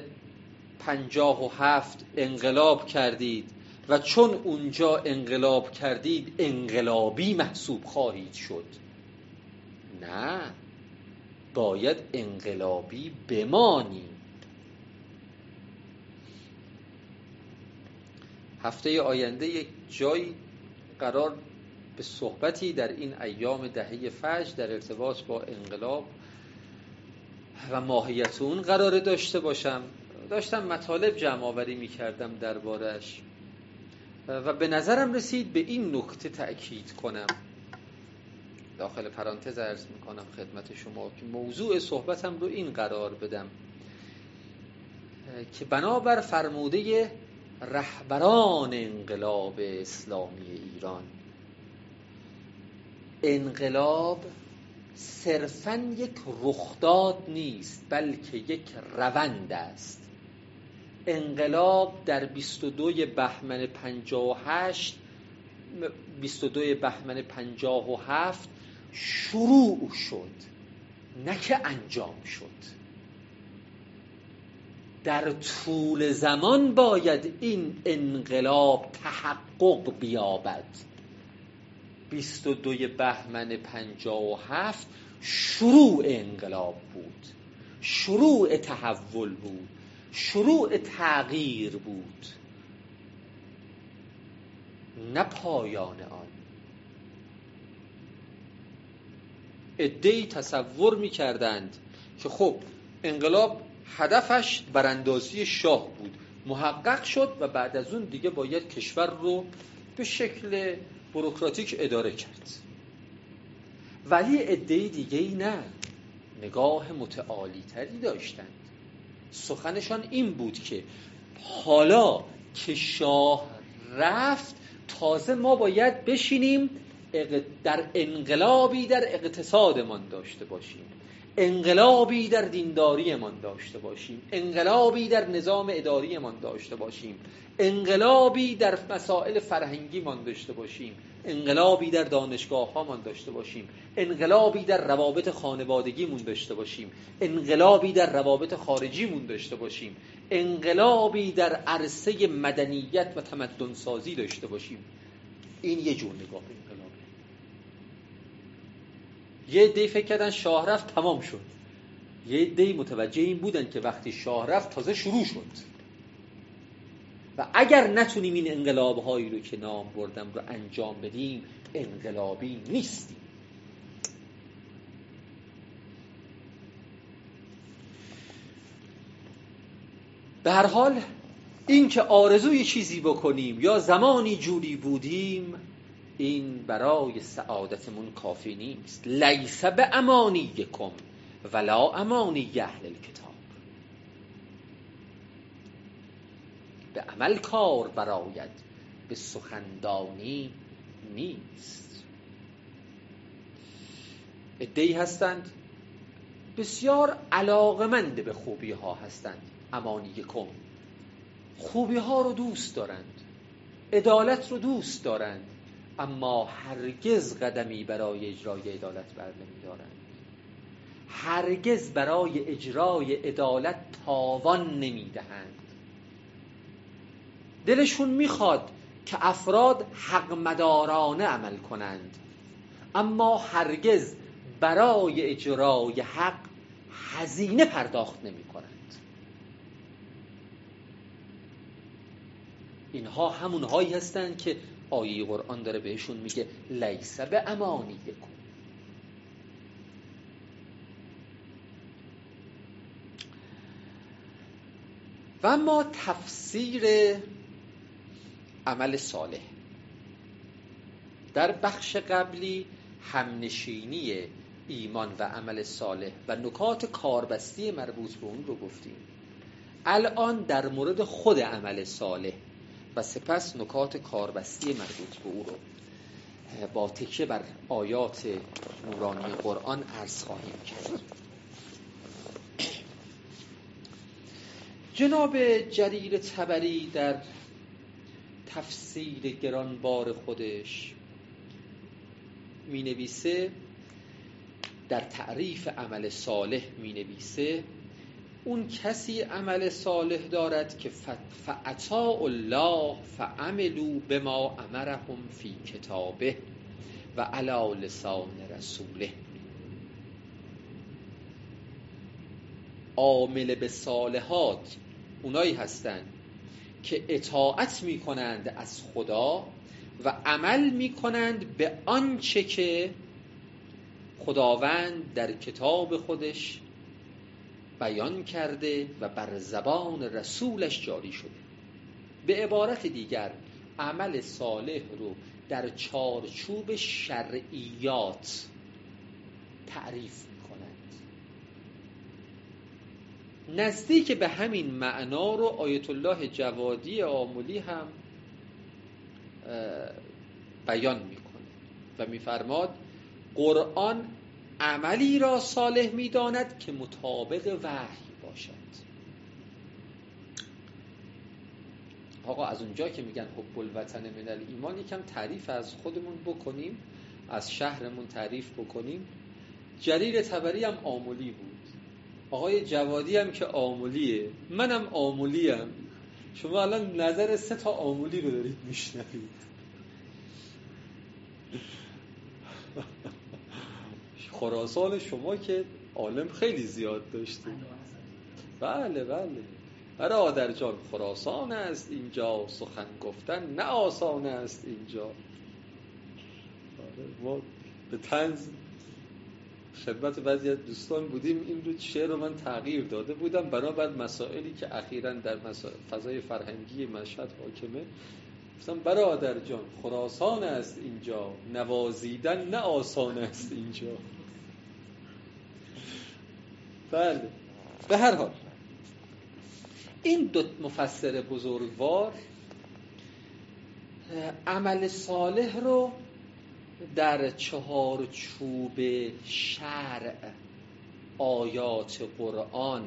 57 انقلاب کردید و چون اونجا انقلاب کردید انقلابی محسوب خواهید شد. نه، باید انقلابی بمانید. هفته آینده یک جایی قرار به صحبتی در این ایام دهه فجر در ارتباط با انقلاب و ماهیت اون قرار داشته باشم. داشتم مطالب جمع آوری می کردم دربارش و به نظرم رسید به این نکته تأکید کنم. داخل پرانتز عرض می کنم خدمت شما که موضوع صحبتم رو این قرار بدم که بنابر فرموده رهبران انقلاب اسلامی ایران، انقلاب صرفاً یک رخداد نیست بلکه یک روند است. انقلاب در 22 بهمن 57 شروع شد، نه که انجام شد. در طول زمان باید این انقلاب تحقق بیابد. 22 بهمن 57 شروع انقلاب بود، شروع تحول بود، شروع تغییر بود، نه پایان آن. عده‌ای تصور می‌کردند که خب انقلاب هدفش براندازی شاه بود، محقق شد و بعد از اون دیگه باید کشور رو به شکل بوروکراتیک اداره کرد. ولی عده‌ای دیگه‌ای نه، نگاه متعالی تری داشتند. سخنشان این بود که حالا که شاه رفت تازه ما باید بشینیم در انقلابی در اقتصادمان داشته باشیم، انقلابی در دینداریمان داشته باشیم، انقلابی در نظام اداریمان داشته باشیم، انقلابی در مسائل فرهنگیمان داشته باشیم، انقلابی در دانشگاه‌هامان داشته باشیم، انقلابی در روابط خانوادگیمون داشته باشیم، انقلابی در روابط خارجیمون داشته باشیم، انقلابی در عرصه مدنیت و تمدن سازی داشته باشیم. این یه جور نگاه انقلابه. یه عده‌ای فکر کردن شاه رفت تمام شد، یه عده‌ای متوجه این بودن که وقتی شاه رفت تازه شروع شد و اگر نتونیم این انقلاب‌هایی رو که نام بردم رو انجام بدیم انقلابی نیستیم. به هر حال این که آرزوی چیزی بکنیم یا زمانی جوری بودیم این برای سعادتمون کافی نیست. لیس بامانیکم ولا امانی اهل الکتاب. به عمل کار براید، به سخندانی نیست. عده‌ای هستند بسیار علاقمند به خوبی ها هستند، امانیکم، خوبی ها رو دوست دارند، عدالت رو دوست دارند، اما هرگز قدمی برای اجرای عدالت بر نمی‌دارند، هرگز برای اجرای عدالت تاوان نمی‌دهند. دلشون میخواد که افراد حق مدارانه عمل کنند، اما هرگز برای اجرای حق هزینه پرداخت نمی کنند. اینها همون هایی هستن که آیه قرآن داره بهشون میگه لیس بامانیکم. و اما تفسیر عمل صالح. در بخش قبلی همنشینی ایمان و عمل صالح و نکات کاربستی مربوط به اون رو گفتیم. الان در مورد خود عمل صالح و سپس نکات کاربستی مربوط به او رو با تکیه بر آیات نورانی قرآن عرض خواهیم کرد. جناب جریر طبری در تفسیر گرانبار خودش می نویسه، در تعریف عمل صالح می نویسه اون کسی عمل صالح دارد که فاطاعوا الله فعملوا بما امرهم فی کتابه و علی لسان رسوله. عامل به صالحات اونایی هستند که اطاعت می کنند از خدا و عمل می کنند به آنچه که خداوند در کتاب خودش بیان کرده و بر زبان رسولش جاری شده. به عبارت دیگر عمل صالح رو در چارچوب شرعیات تعریف می کنند. نزدیک به همین معنا رو آیت الله جوادی آملی هم بیان میکنه و میفرماد قرآن عملی را صالح میداند که مطابق وحی باشد. آقا از اونجا که میگن حب الوطن من الایمان، یکم تعریف از خودمون بکنیم، از شهرمون تعریف بکنیم. جریر طبری هم آملی بود، آقای جوادی هم که آملیه، منم آملیم. شما الان نظر 3 آملی رو دارید میشنوید. خراسان شما که عالم خیلی زیاد داشتید. بله برادر جان، خراسان است اینجا، سخن گفتن نه آسان است اینجا. ما به طنز خدمت بعضی از دوستان بودیم، این رو شعر رو من تغییر داده بودم بنابر مسائلی که اخیراً در فضای فرهنگی مشهد حاکمه. گفتم برادر جان، خراسان است اینجا، نوازیدن نه آسان است اینجا. بله، به هر حال این 2 مفسر بزرگوار عمل صالح رو در چهارچوب شرع، آیات قرآن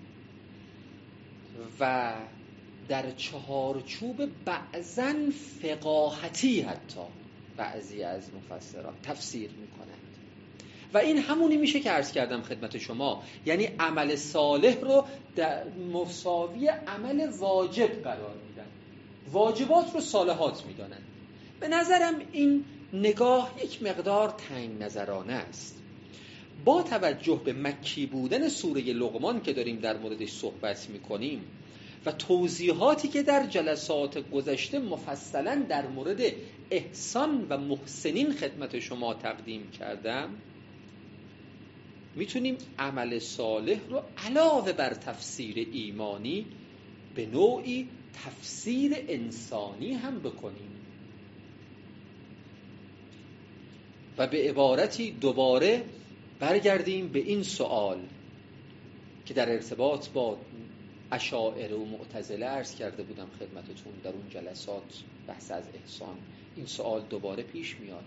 و در چهارچوب بعضاً فقاهتی حتی بعضی از مفسران تفسیر میکنند. و این همونی میشه که عرض کردم خدمت شما، یعنی عمل صالح رو در مساوی عمل واجب قرار میدن، واجبات رو صالحات میدانند. به نظرم این نگاه یک مقدار تنگ نظرانه است. با توجه به مکی بودن سوره لقمان که داریم در موردش صحبت میکنیم و توضیحاتی که در جلسات گذشته مفصلا در مورد احسان و محسنین خدمت شما تقدیم کردم، میتونیم عمل صالح رو علاوه بر تفسیر ایمانی به نوعی تفسیر انسانی هم بکنیم و به عبارتی دوباره برگردیم به این سوال که در ارتباط با اشاعره و معتزله عرض کرده بودم خدمتتون در اون جلسات بحث از احسان. این سوال دوباره پیش میاد: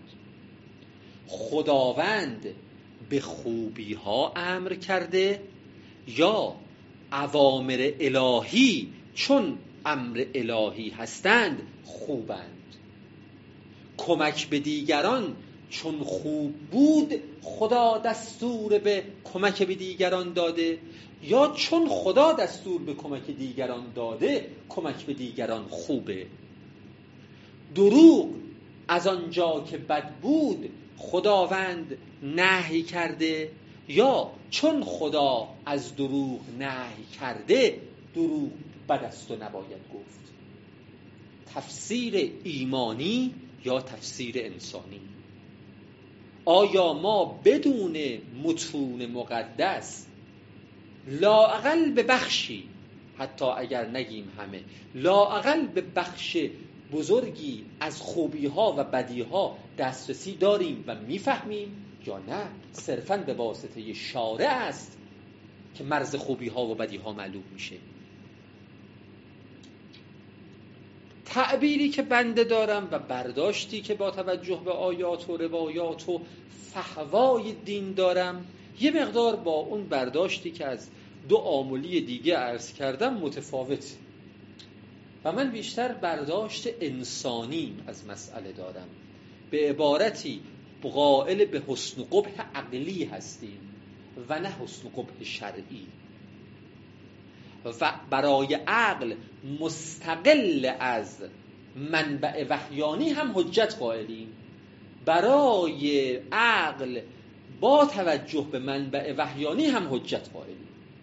خداوند به خوبی ها امر کرده یا اوامر الهی چون امر الهی هستند خوبند؟ کمک به دیگران چون خوب بود خدا دستور به کمک به دیگران داده یا چون خدا دستور به کمک دیگران داده کمک به دیگران خوبه؟ دروغ از آنجا که بد بود خداوند نهی کرده یا چون خدا از دروغ نهی کرده دروغ بد است و نباید گفت؟ تفسیر ایمانی یا تفسیر انسانی؟ آیا ما بدون متون مقدس لااقل به بخشی، حتی اگر نگیم همه، لااقل به بخش بزرگی از خوبی‌ها و بدی‌ها دسترسی داریم و میفهمیم، یا نه صرفاً به واسطه شارع است که مرز خوبی‌ها و بدی‌ها معلوم میشه؟ تعبیری که بنده دارم و برداشتی که با توجه به آیات و روایات و فحوای دین دارم یه مقدار با اون برداشتی که از دو عاملی دیگه عرض کردم متفاوت و من بیشتر برداشت انسانی از مسئله دارم. به عبارتی قائل به حسن قبح عقلی هستیم و نه حسن قبح شرعی، و برای عقل مستقل از منبع وحیانی هم حجت قائلیم، برای عقل با توجه به منبع وحیانی هم حجت قائلیم.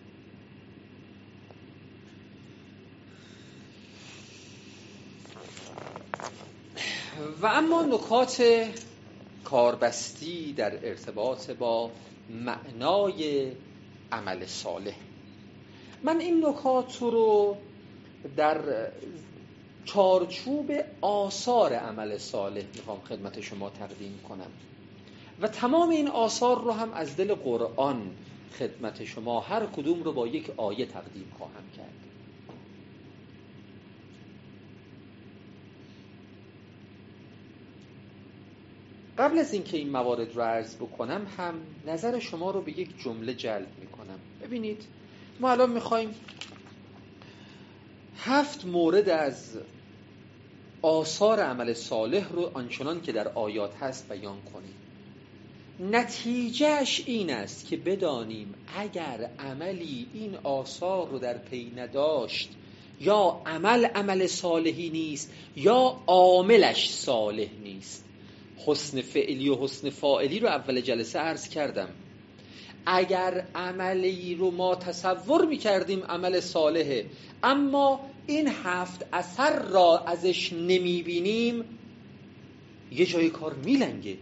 و اما نکات کاربستی در ارتباط با معنای عمل صالح، من این نکات رو در چارچوب آثار عمل صالح میخوام خدمت شما تقدیم کنم و تمام این آثار رو هم از دل قرآن خدمت شما هر کدوم رو با یک آیه تقدیم خواهم کرد. قبل از اینکه این موارد رو عرض بکنم هم نظر شما رو به یک جمله جلب میکنم. ببینید ما الان میخوایم 7 مورد از آثار عمل صالح رو آنچنان که در آیات هست بیان کنیم. نتیجهش این است که بدانیم اگر عملی این آثار رو در پی نداشت یا عمل صالحی نیست یا عاملش صالح نیست. حسن فعلی و حسن فاعلی رو اول جلسه عرض کردم. اگر عملی رو ما تصور می‌کردیم عمل صالحه اما این 7 اثر را ازش نمی‌بینیم، یه جای کار میلنگه.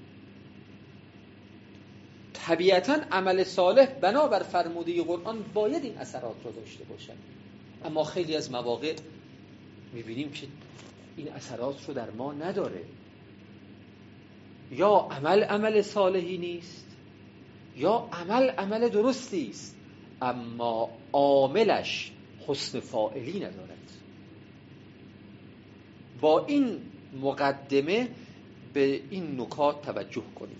طبیعتاً عمل صالح بنابر فرموده قرآن باید این اثرات رو داشته باشد، اما خیلی از مواقع می‌بینیم که این اثرات رو در ما نداره. یا عمل صالحی نیست یا عمل درستی است اما عاملش حسن فاعلی ندارد. با این مقدمه به این نکات توجه کنیم.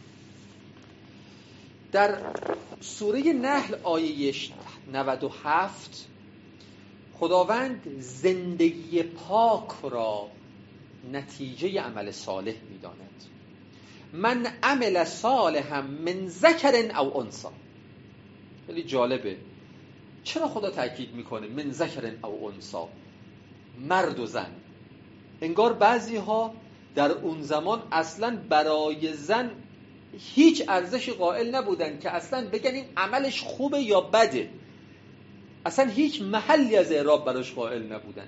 در سوره نحل آیه 97 خداوند زندگی پاک را نتیجه عمل صالح می‌داند. من عمل صالحا من ذکر او انثی. خیلی جالبه. چرا خدا تأکید میکنه من ذکر او انثی؟ مرد و زن. انگار بعضی ها در اون زمان اصلا برای زن هیچ ارزشی قائل نبودن که اصلا بگن این عملش خوبه یا بده. اصلا هیچ محلی از اعراب براش قائل نبودن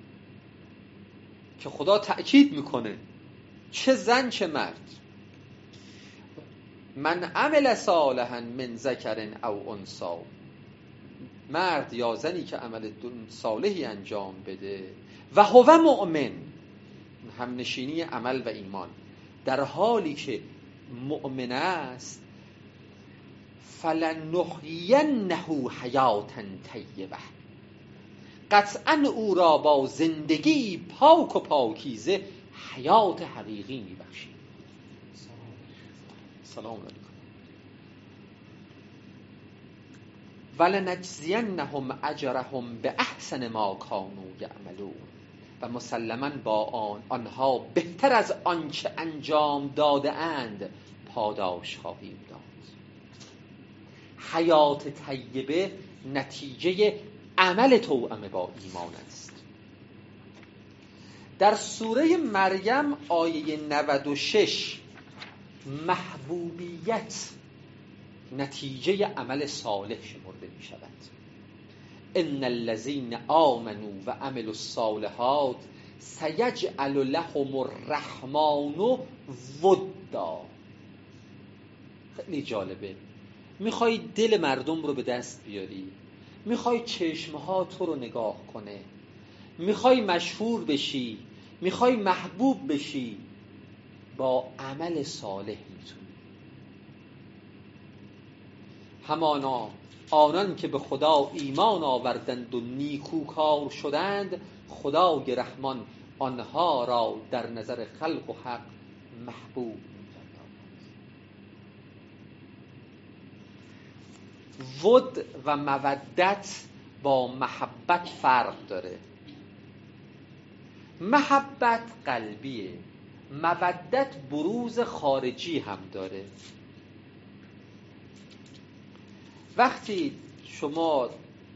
که خدا تأکید میکنه چه زن چه مرد. من عمل صالحا من ذکر او انثی، مرد یا زنی که عمل صالحی انجام بده و هو مؤمن، هم نشینی عمل و ایمان، در حالی که مؤمن است، فلنحیینه حیاتا طیبه، قطعا او را با زندگی پاک و پاکیزه حیات حقیقی میبخشیم. سلام علیکم. ولنجزینهم اجرهم به احسن ما کانوا یعملون، و مسلماً با آنها بهتر از آنچه انجام داده اند پاداش خواهیم داد. حیات طیبه نتیجه عمل توأم با ایمان است. در سوره مریم آیه 96 محبوبیت نتیجه عمل صالح شمرده می شود. ان الذين آمنوا و عملوا الصالحات سیجعل لهم الرحمن ودا. خیلی جالبه. میخوای دل مردم رو به دست بیاری، میخوای چشمها تو رو نگاه کنه، میخوای مشهور بشی، میخوای محبوب بشی، با عمل صالح میتونی. همانا آنان که به خدا ایمان آوردند و نیکوکار شدند، خدای رحمان آنها را در نظر خلق و حق محبوب ود و مودت با محبت فرق داره. محبت قلبیه، مودت بروز خارجی هم داره. وقتی شما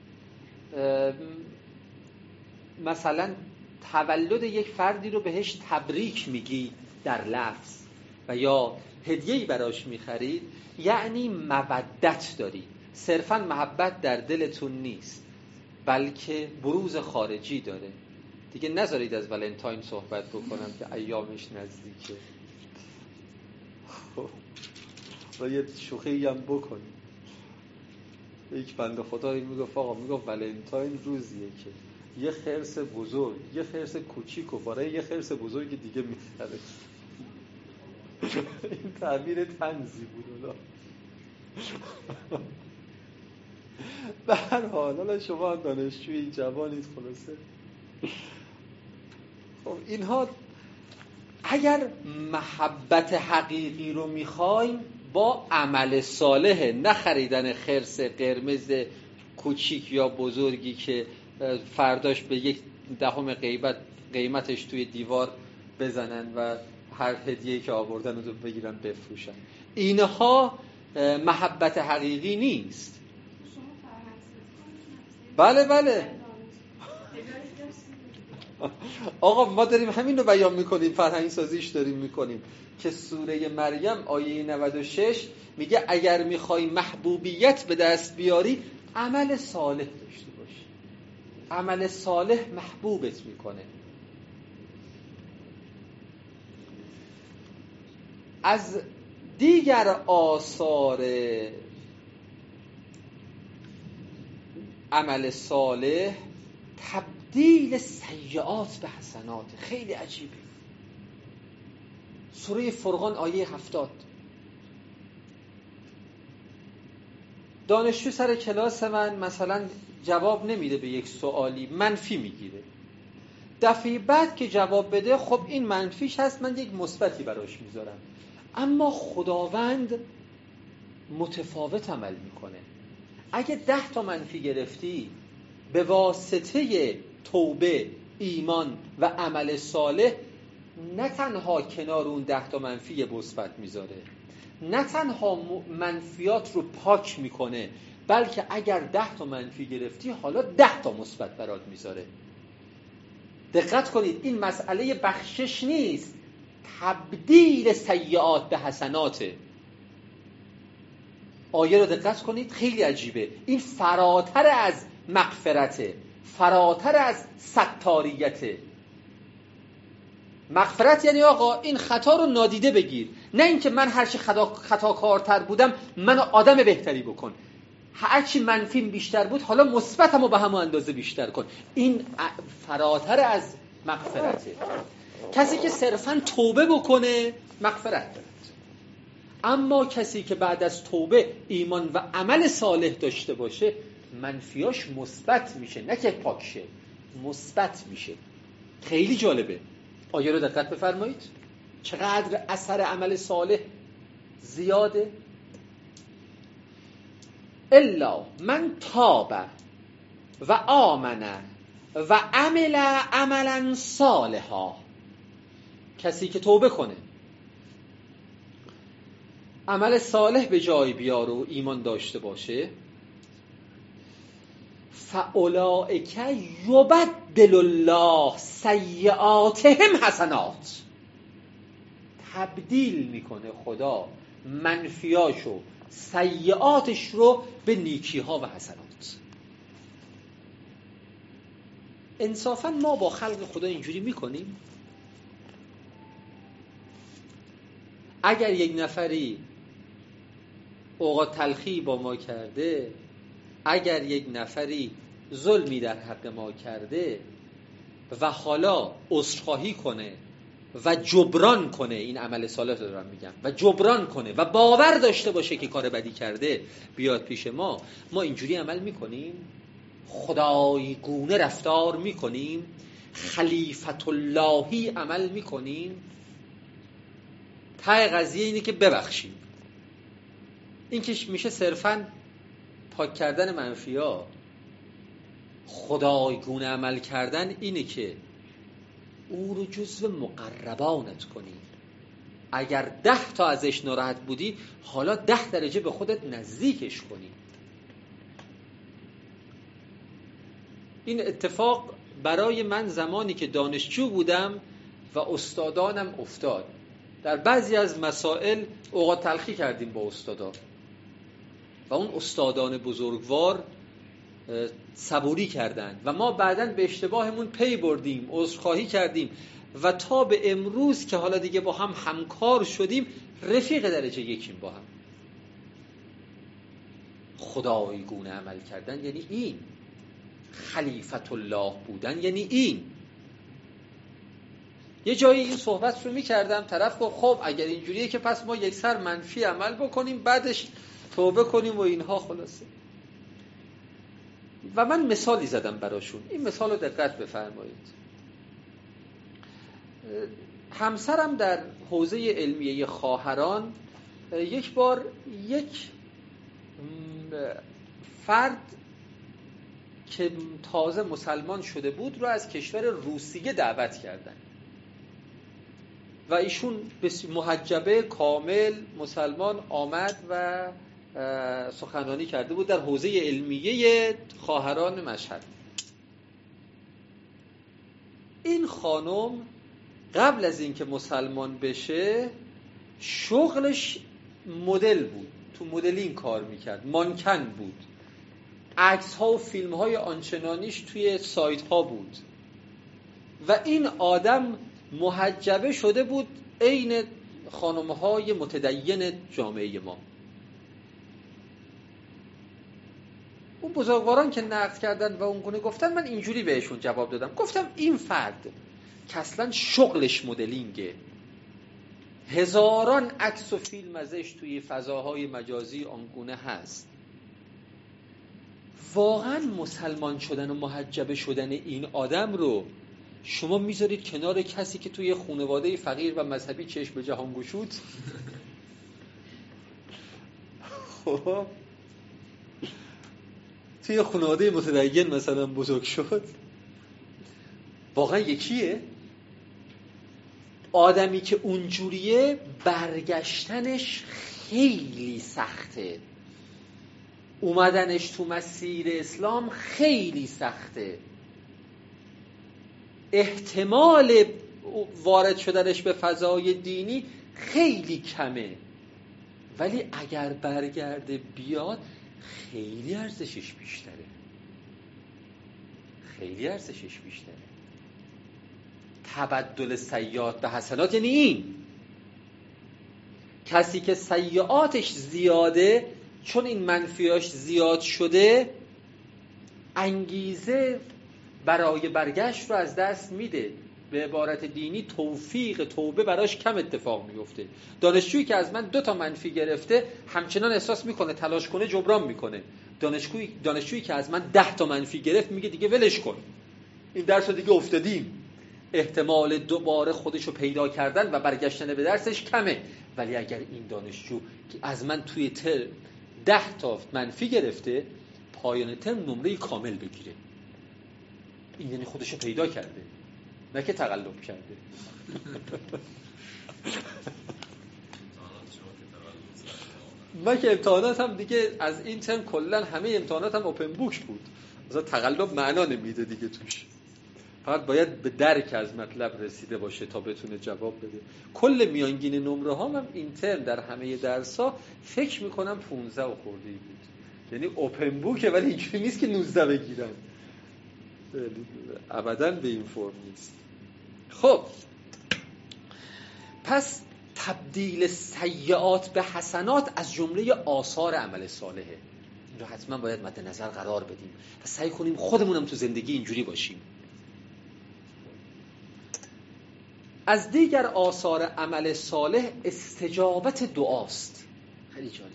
مثلا تولد یک فردی رو بهش تبریک میگی در لفظ و یا هدیه‌ای براش میخرید، یعنی مودت داری. صرفاً محبت در دلتون نیست، بلکه بروز خارجی داره. دیگه نذارید از ولنتاین صحبت بکنم که ایامش نزدیکه و یه شوخی هم بکنیم. یک بنده خدایی میگفت آقا، میگفت ولنتاین روزیه که یه خرس بزرگ یه خرس کوچیک و برای یه خرس بزرگ دیگه میخره. این تعبیر طنزی بود. به هر حال حالا شما دانشجوی جوانید، خلاصه خب اینها اگر محبت حقیقی رو میخوایم با عمل صالح، نه خریدن خرس قرمز کوچیک یا بزرگی که فرداش به 1/10 قیمتش توی دیوار بزنن و هر هدیه‌ای که آوردن رو بگیرن بفروشن. اینها محبت حقیقی نیست. بله آقا، ما داریم همین رو بیان میکنیم، فرهنگ سازیش داریم میکنیم که سوره مریم آیه 96 میگه اگر میخوای محبوبیت به دست بیاری عمل صالح داشته باشی. عمل صالح محبوبت میکنه. از دیگر آثار عمل صالح تبدیل سیئات به حسنات. خیلی عجیبه. سوره فرقان آیه 70. دانشجو سر کلاس من مثلا جواب نمیده به یک سوالی، منفی میگیره. دفعه بعد که جواب بده، خب این منفیش هست، من یک مثبتی براش میذارم. اما خداوند متفاوت عمل میکنه. اگه 10 تا منفی گرفتی، به واسطه توبه، ایمان و عمل صالح نه تنها کنار اون 10 تا منفی مثبت میذاره، نه تنها منفیات رو پاک میکنه، بلکه اگر 10 تا منفی گرفتی حالا 10 تا مثبت برات میذاره. دقت کنید، این مسئله بخشش نیست، تبدیل سیئات به حسناته. آیه رو دقت کنید، خیلی عجیبه. این فراتر از مغفرته، فراتر از ستاریته. مغفرت یعنی آقا این خطا رو نادیده بگیر، نه اینکه من هرچی خطاکارتر بودم منو آدم بهتری بکن، هرچی منفیم بیشتر بود حالا مثبتمو به همون اندازه بیشتر کن. این فراتر از مغفرته. کسی که صرفاً توبه بکنه مغفرت داره، اما کسی که بعد از توبه ایمان و عمل صالح داشته باشه منفیاش مثبت میشه، نه که پاک شه، مثبت میشه. خیلی جالبه. آیه رو دقت بفرمایید چقدر اثر عمل صالح زیاده. الا من تاب و آمن و عمل عملا صالحا. کسی که توبه کنه، عمل صالح به جای بیاره و ایمان داشته باشه، فاولئک یبدل الله سیئاتهم حسنات. تبدیل میکنه خدا منفیاشو، سیئاتش رو به نیکی ها و حسنات. انصافا ما با خلق خدا اینجوری میکنیم؟ اگر یک نفری اوقات تلخی با ما کرده، اگر یک نفری ظلمی در حق ما کرده و حالا عذرخواهی کنه و جبران کنه، این عمل صالح رو دارم میگم، و جبران کنه و باور داشته باشه که کار بدی کرده، بیاد پیش ما اینجوری عمل میکنیم؟ خدایگونه رفتار میکنیم؟ خلیفت اللهی عمل میکنیم؟ ته قضیه اینه که ببخشیم. این که میشه صرفاً پاک کردن منفی‌ها. خدایگونه عمل کردن اینه که او رو جزو مقربانت کنی. اگر 10 تا ازش ناراحت بودی، حالا 10 درجه به خودت نزدیکش کنی. این اتفاق برای من زمانی که دانشجو بودم و استادانم افتاد. در بعضی از مسائل اوقات تلخی کردیم با استادا و اون استادان بزرگوار صبوری کردند و ما بعداً به اشتباهمون پی بردیم، عذرخواهی کردیم و تا به امروز که حالا دیگه با هم همکار شدیم، رفیق درجه یکیم با هم. خدایگونه عمل کردن یعنی این. خلیفت الله بودن یعنی این. یه جایی این صحبت رو می‌کردم، طرف گفت خب اگر اینجوریه که پس ما یک سر منفی عمل بکنیم بعدش توبه کنیم و اینها. خلاصه و من مثالی زدم براشون. این مثال رو دقت بفرمایید. همسرم در حوزه علمیه خواهران یک بار یک فرد که تازه مسلمان شده بود رو از کشور روسیه دعوت کردن و ایشون محجبه کامل مسلمان آمد و سخنرانی کرده بود در حوزه علمیه خواهران مشهد. این خانم قبل از اینکه مسلمان بشه شغلش مدل بود، تو مدلینگ کار میکرد، مانکن بود، عکس ها و فیلم های آنچنانیش توی سایت ها بود و این آدم محجبه شده بود عین خانم های متدین جامعه ما. اون بزرگواران که نقد کردن و اونگونه گفتن، من اینجوری بهشون جواب دادم، گفتم این فرد که اصلا شغلش مدلینگه، هزاران عکس و فیلم ازش توی فضاهای مجازی آنگونه هست، واقعا مسلمان شدن و محجبه شدن این آدم رو شما میذارید کنار کسی که توی خانواده فقیر و مذهبی چشم به جهان گشود؟ خب توی خانواده متدین مثلا بزرگ شد، واقعا یکیه؟ آدمی که اونجوریه برگشتنش خیلی سخته، اومدنش تو مسیر اسلام خیلی سخته، احتمال وارد شدنش به فضای دینی خیلی کمه، ولی اگر برگرده بیاد خیلی ارزشش بیشتره، خیلی ارزشش بیشتره. تبدل سیئات به حسنات یعنی این. کسی که سیئاتش زیاده چون این منفیاش زیاد شده، انگیزه برای برگشت رو از دست میده. به عبارت دینی توفیق توبه براش کم اتفاق میفته. دانشجویی که از من 2 تا منفی گرفته همچنان احساس میکنه تلاش کنه جبران میکنه. دانشجویی که از من 10 تا منفی گرفت میگه دیگه ولش کن، این درس رو دیگه افتادیم، احتمال دوباره خودشو پیدا کردن و برگشتن به درسش کمه. ولی اگر این دانشجو که از من توی ترم 10 تا منفی گرفته، پایان ترم نمره کامل بگیره، این یعنی خودشو پیدا کرده، نه که تقلب کرده. من که امتحاناتم دیگه از این ترم کلا همه امتحاناتم اوپن بوک بود، مثلا تقلب معنا نمیده دیگه توش، فقط باید به درک از مطلب رسیده باشه تا بتونه جواب بده. کل میانگین نمره هام هم این ترم در همه درس‌ها فکر میکنم 15 و خورده‌ای بود، یعنی اوپن بوکه ولی اینجوری نیست که 19 بگیرن. ابداً به این فرم نیست. خب پس تبدیل سیئات به حسنات از جمله آثار عمل صالحه. اینو حتما باید مد نظر قرار بدیم و سعی کنیم خودمونم تو زندگی اینجوری باشیم. از دیگر آثار عمل صالح استجابت دعاست. خیلی جالب.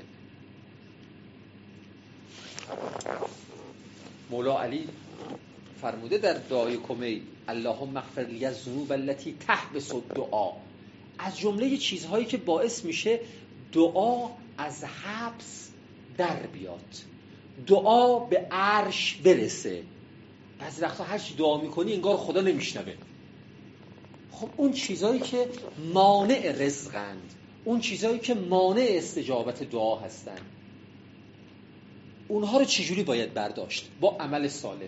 مولا علی فرموده در دعای کمی اللهم اغفر لی الذنوب التي تحبس الدعاء، از جمله چیزهایی که باعث میشه دعا از حبس در بیاد، دعا به عرش برسه. بعضی وقتا هر چی دعا میکنی انگار خدا نمیشنوه. خب اون چیزهایی که مانع رزقند، اون چیزهایی که مانع استجابت دعا هستن، اونها رو چجوری باید برداشت؟ با عمل صالح.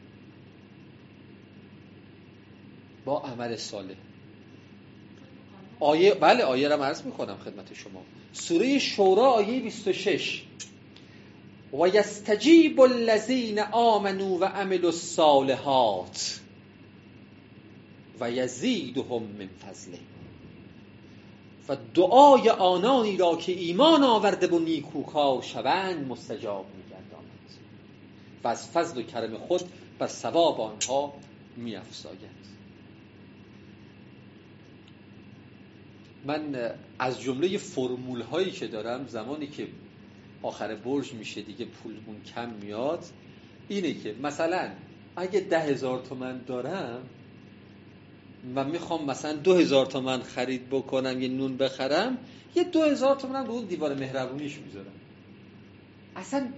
با عمل صالح. آیه، بله آیه را عرض میکنم خدمت شما. سوره شورا آیه 26 و یستجیب الذین آمنوا و عملوا الصالحات و یزیدهم من فضله، و دعای آنانی را که ایمان آورده و نیکوکار شوند مستجاب می‌گرداند و از فضل و کرم خود بر ثواب آنها می‌افزاید. من از جمله فرمول هایی که دارم زمانی که آخر برج میشه دیگه پولمون کم میاد، اینه که مثلا اگه 10,000 تومان دارم و میخوام مثلا 2,000 تومان خرید بکنم یه نون بخرم، یه 2,000 تومان رو اون دیوار مهربونیش میذارم. اصلا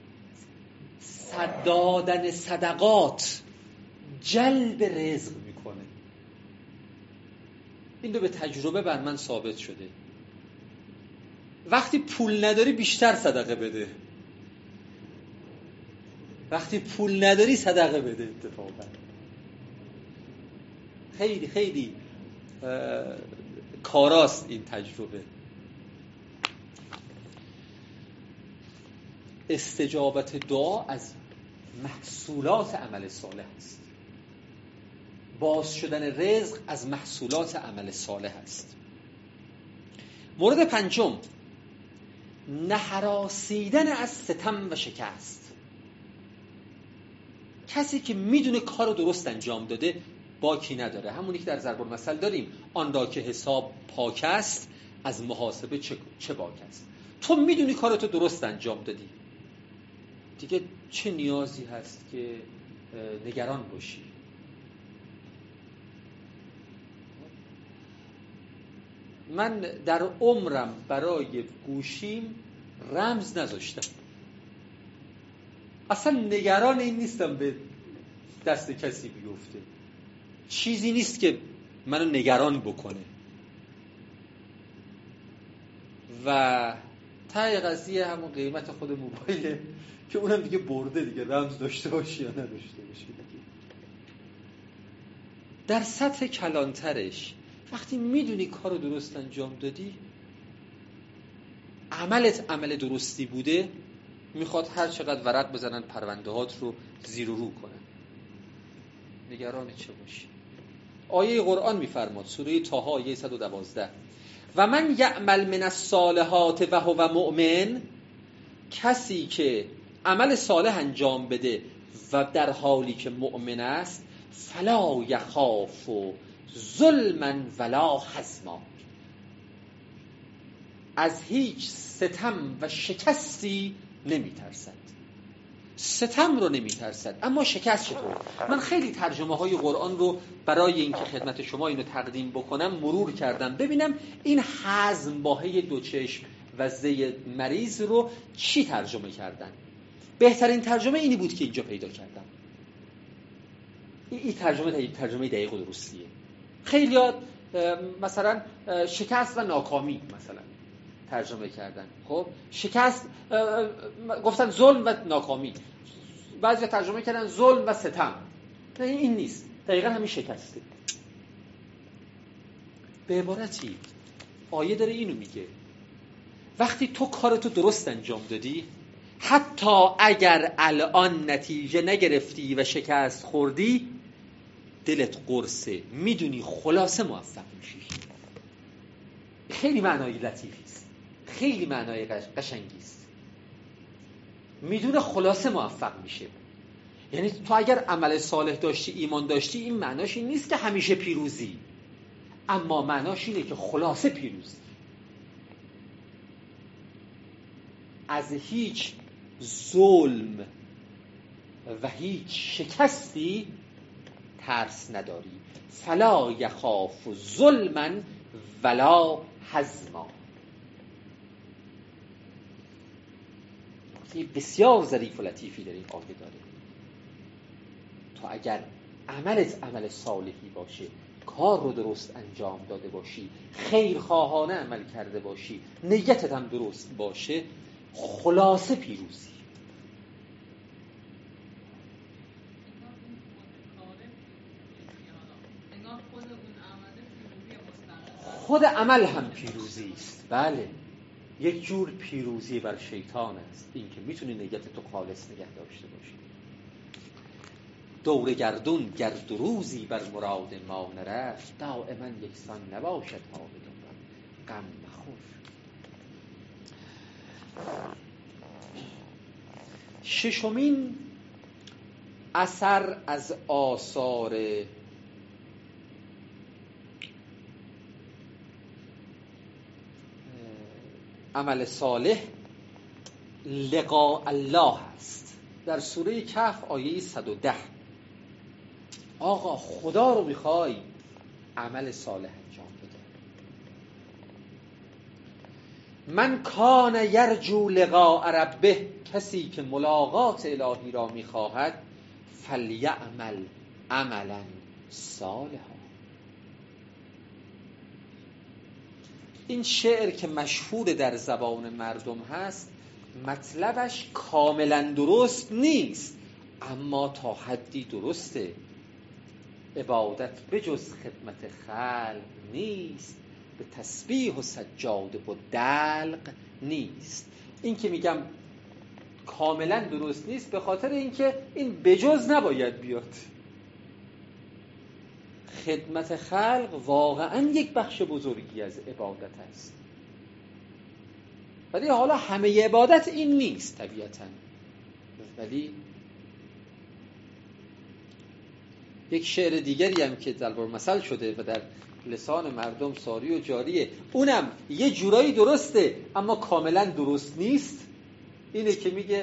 دادن صدقات جلب رزق میکنه. این رو به تجربه بر من ثابت شده. وقتی پول نداری بیشتر صدقه بده، وقتی پول نداری صدقه بده. اتفاقا خیلی خیلی کاراست این تجربه. استجابت دعا از محصولات عمل صالح است. باز شدن رزق از محصولات عمل صالح است. مورد پنجم، نهراسیدن از ستم و شکست. کسی که میدونه کارو درست انجام داده باکی نداره. همونی که در ضرب المثل داریم، آن را که حساب پاک است از محاسبه چه باک است. تو میدونی کارتو درست انجام دادی، دیگه چه نیازی هست که نگران باشی؟ من در عمرم برای گوشیم رمز نذاشتم. اصلا نگران این نیستم به دست کسی بیفته. چیزی نیست که منو نگران بکنه. و ته قضیه همون قیمت خود موبایله که اونم دیگه برده دیگه، رمز داشته باشی یا نداشته باشی. در سطح کلانترش وقتی میدونی کارو درست انجام دادی، عملت عمل درستی بوده، میخواد هر چقدر ورق بزنن پرونده هات رو زیر و رو کنن، نگران چه باشی؟ آیه قرآن میفرماد سوره طه آیه 112 و من یعمل من الصالحات و هو مؤمن، کسی که عمل صالح انجام بده و در حالی که مؤمن است، فلا یخاف ظلما ولا حزما، از هیچ ستم و شکستی نمیترسد. ستم رو نمیترسد، اما شکست چطور؟ من خیلی ترجمه های قرآن رو برای اینکه خدمت شما اینو تقدیم بکنم مرور کردم ببینم این حزم با هی دو چشم و زی مریض رو چی ترجمه کردن. بهترین ترجمه اینی بود که اینجا پیدا کردم. این ترجمه دقیق و درستیه. خیلی مثلا شکست و ناکامی مثلا ترجمه کردن. خب شکست گفتن ظلم و ناکامی، بعضی ترجمه کردن ظلم و ستم. نه این نیست، دقیقا همین شکسته. به عبارتی آیه داره اینو میگه وقتی تو کارتو درست انجام دادی حتی اگر الان نتیجه نگرفتی و شکست خوردی، دلت قرصه، میدونی خلاصه موفق میشی. خیلی معنای لطیفی است، خیلی معنای قشنگی است. میدونه خلاصه موفق میشه. یعنی تو اگر عمل صالح داشتی، ایمان داشتی، این معناش این نیست که همیشه پیروزی، اما معناش اینه که خلاصه پیروزی. از هیچ ظلم و هیچ شکستی ترس نداری. فلا یخاف ظلما ولا هزما. بسیار ظریف و لطیفی در این آیه داره. تو اگر عملت عمل صالحی باشه، کار رو درست انجام داده باشی، خیرخواهانه عمل کرده باشی، نیتت هم درست باشه، خلاصه پیروزی. خود عمل هم پیروزی است. بله، یک جور پیروزی بر شیطان است این که میتونی نیت تو خالص نگه داشته باشی. دور گردون گرد و روزی بر مراد ما نرفت، دائما یکسان نباشد حال دنبال غم مخور. ششمین اثر از آثار عمل صالح لقاء الله است. در سوره کهف آیه 110 آقا خدا رو میخوای عمل صالح انجام بده. من کان یرجو لقاء ربه، کسی که ملاقات الهی را میخواهد، فلیعمل عملا صالحا. این شعر که مشهور در زبان مردم هست، مطلبش کاملا درست نیست، اما تا حدی درسته. عبادت بجز خدمت خلق نیست، به تسبیح و سجاده و دلق نیست. این که میگم کاملا درست نیست به خاطر اینکه این بجز نباید بیاد. خدمت خلق واقعا یک بخش بزرگی از عبادت است، ولی حالا همه عبادت این نیست طبیعتاً. ولی یک شعر دیگری هم که ضرب المثل شده و در لسان مردم ساری و جاریه، اونم یه جورایی درسته اما کاملا درست نیست. اینه که میگه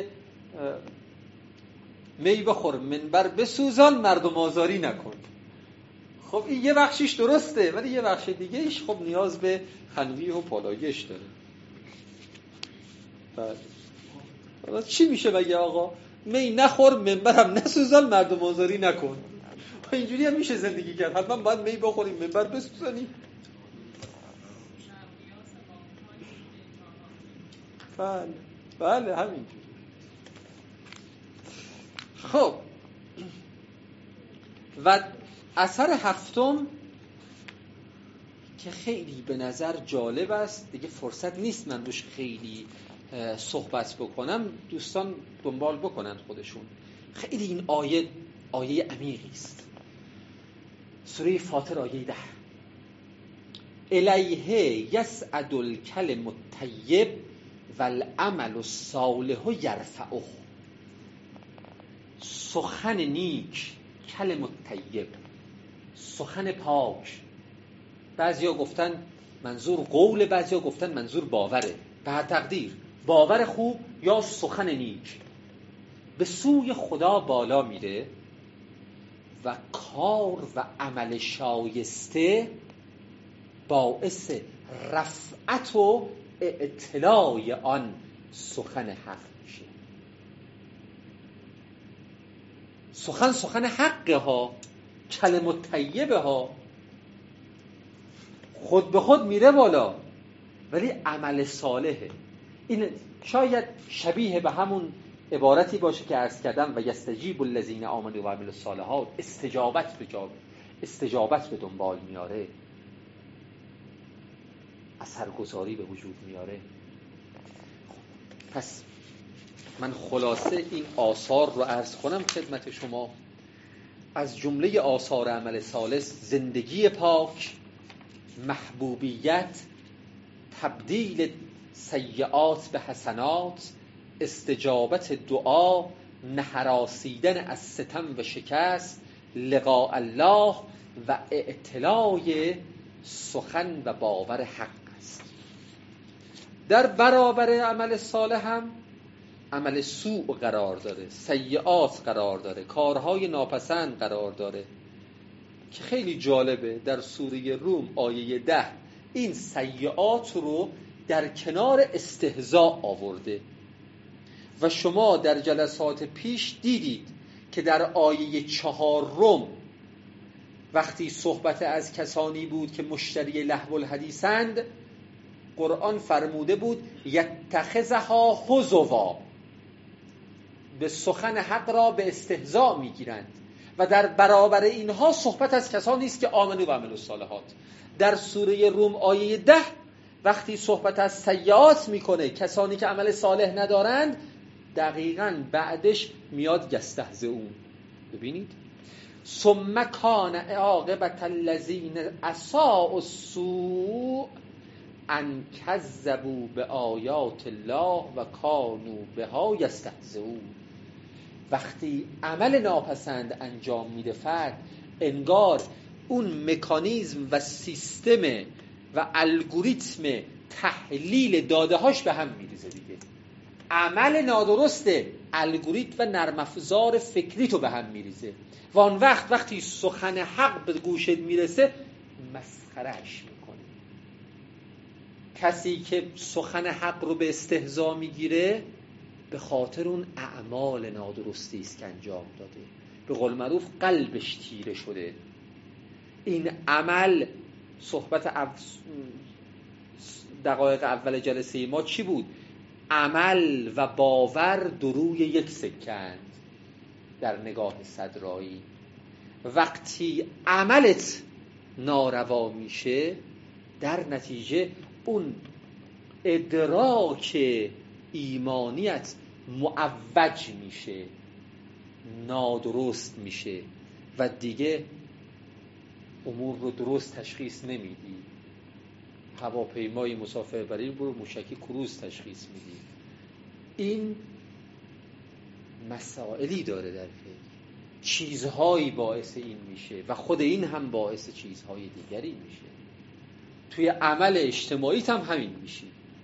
می بخور منبر بسوزان مردم آزاری نکن. خب این یه بخشیش درسته، ولی یه بخش دیگهش خب نیاز به تنویح و پالایش داره. حالا چی میشه بگه آقا می نخور منبرم نسوزان مردم آزاری نکن؟ اینجوری هم میشه زندگی کرد؟ حتما باید می بخوریم منبر بسوزانی؟ بله همینجوری. خب و اثر هفتم که خیلی به نظر جالب است، دیگه فرصت نیست من روش خیلی صحبت بکنم، دوستان دنبال بکنن خودشون. خیلی این آیه عمیقی است. سوره فاطر آیه 10 الیه یسعد الکلم الطیب والعمل الصالح یرفعه. سخن نیک، کلم الطیب، سخن پاک، بعضیا گفتن منظور قول، بعضیا گفتن منظور باوره. به هر تقدیر باور خوب یا سخن نیک به سوی خدا بالا میره و کار و عمل شایسته باعث رفعت و اطلاع آن سخن حق میشه. سخن حقه ها، کلمه طیبه ها، خود به خود میره بالا، ولی عمل صالحه. این شاید شبیه به همون عبارتی باشه که عرض کردم و یستجیب الذین آمنوا و عملوا الصالحات. استجابت به دنبال میاره، اثرگذاری به وجود میاره. پس من خلاصه این آثار رو عرض کنم خدمت شما. از جمله آثار عمل صالح زندگی پاک، محبوبیت، تبدیل سیئات به حسنات، استجابت دعا، نهراسیدن از ستم و شکست، لقاء الله و اعتلای سخن و باور حق است. در برابر عمل صالح هم عمل سوء قرار داره، سیئات قرار داره، کارهای ناپسند قرار داره که خیلی جالبه. در سوره روم آیه 10 این سیئات رو در کنار استهزاء آورده و شما در جلسات پیش دیدید که در آیه 4 وقتی صحبت از کسانی بود که مشتری لهو الحدیثند، قرآن فرموده بود یتخذها هزوا، به سخن حق را به استهزاء میگیرند و در برابر اینها صحبت از کسانی است که آمنو و عملوا الصالحات. در سوره روم آیه 10 وقتی صحبت از سیئات میکنه، کسانی که عمل صالح ندارند، دقیقاً بعدش میاد یستهزئون. ببینید ثم کان عاقبة الذین اساءوا السوء ان کذبوا بآیات الله و کانوا بها یستهزئون. وقتی عمل ناپسند انجام میده فرد، انگار اون مکانیزم و سیستم و الگوریتم تحلیل داده هاش به هم میریزه دیگه. عمل نادرسته، الگوریتم و نرم افزار فکری تو به هم میریزه و آن وقتی سخن حق به گوشت میرسه مسخرهش میکنه. کسی که سخن حق رو به استهزا میگیره به خاطر اون اعمال نادرستی است که انجام داده. به قول معروف قلبش تیره شده. این عمل صحبت دقایق اول جلسه ما چی بود؟ عمل و باور دروی یک سکند در نگاه صدرایی. وقتی عملت ناروا میشه، در نتیجه اون ادراک ایمانیت معوج میشه، نادرست میشه و دیگه امور رو درست تشخیص نمیدی. هواپیمای مسافربری برو موشکی کروز تشخیص میدی. این مسائلی داره در فکر، چیزهایی باعث این میشه و خود این هم باعث چیزهای دیگری میشه. توی عمل اجتماعی هم همین میشه،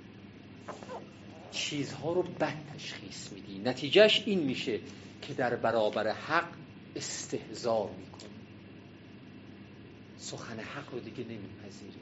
چیزها رو بد تشخیص میدی، نتیجهش این میشه که در برابر حق استهزا میکنی، سخن حق رو دیگه نمیپذیری.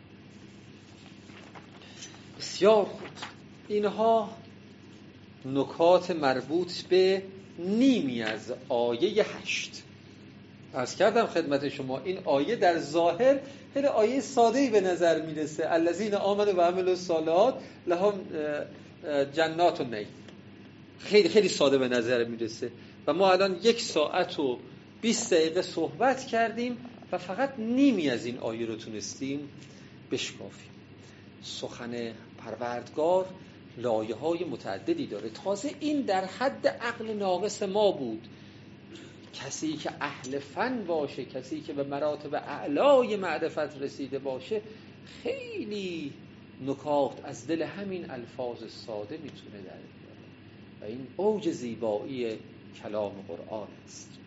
بسیار خوب، اینها نکات مربوط به نیمی از آیه 8. عرض کردم خدمت شما این آیه در ظاهر خیلی آیه ساده‌ای به نظر میرسه، الذین آمنوا و عملوا الصالحات لهم جنات النعیم. خیلی خیلی ساده به نظر میرسه و ما الان 1 ساعت و 20 دقیقه صحبت کردیم و فقط نیمی از این آیه رو تونستیم بشکافیم. سخن پروردگار لایه‌های متعددی داره. تازه این در حد عقل ناقص ما بود. کسی که اهل فن باشه، کسی که به مراتب اعلای معرفت رسیده باشه، خیلی نکات از دل همین الفاظ ساده میتونه در بیاره و این اوج زیبایی کلام قرآن است.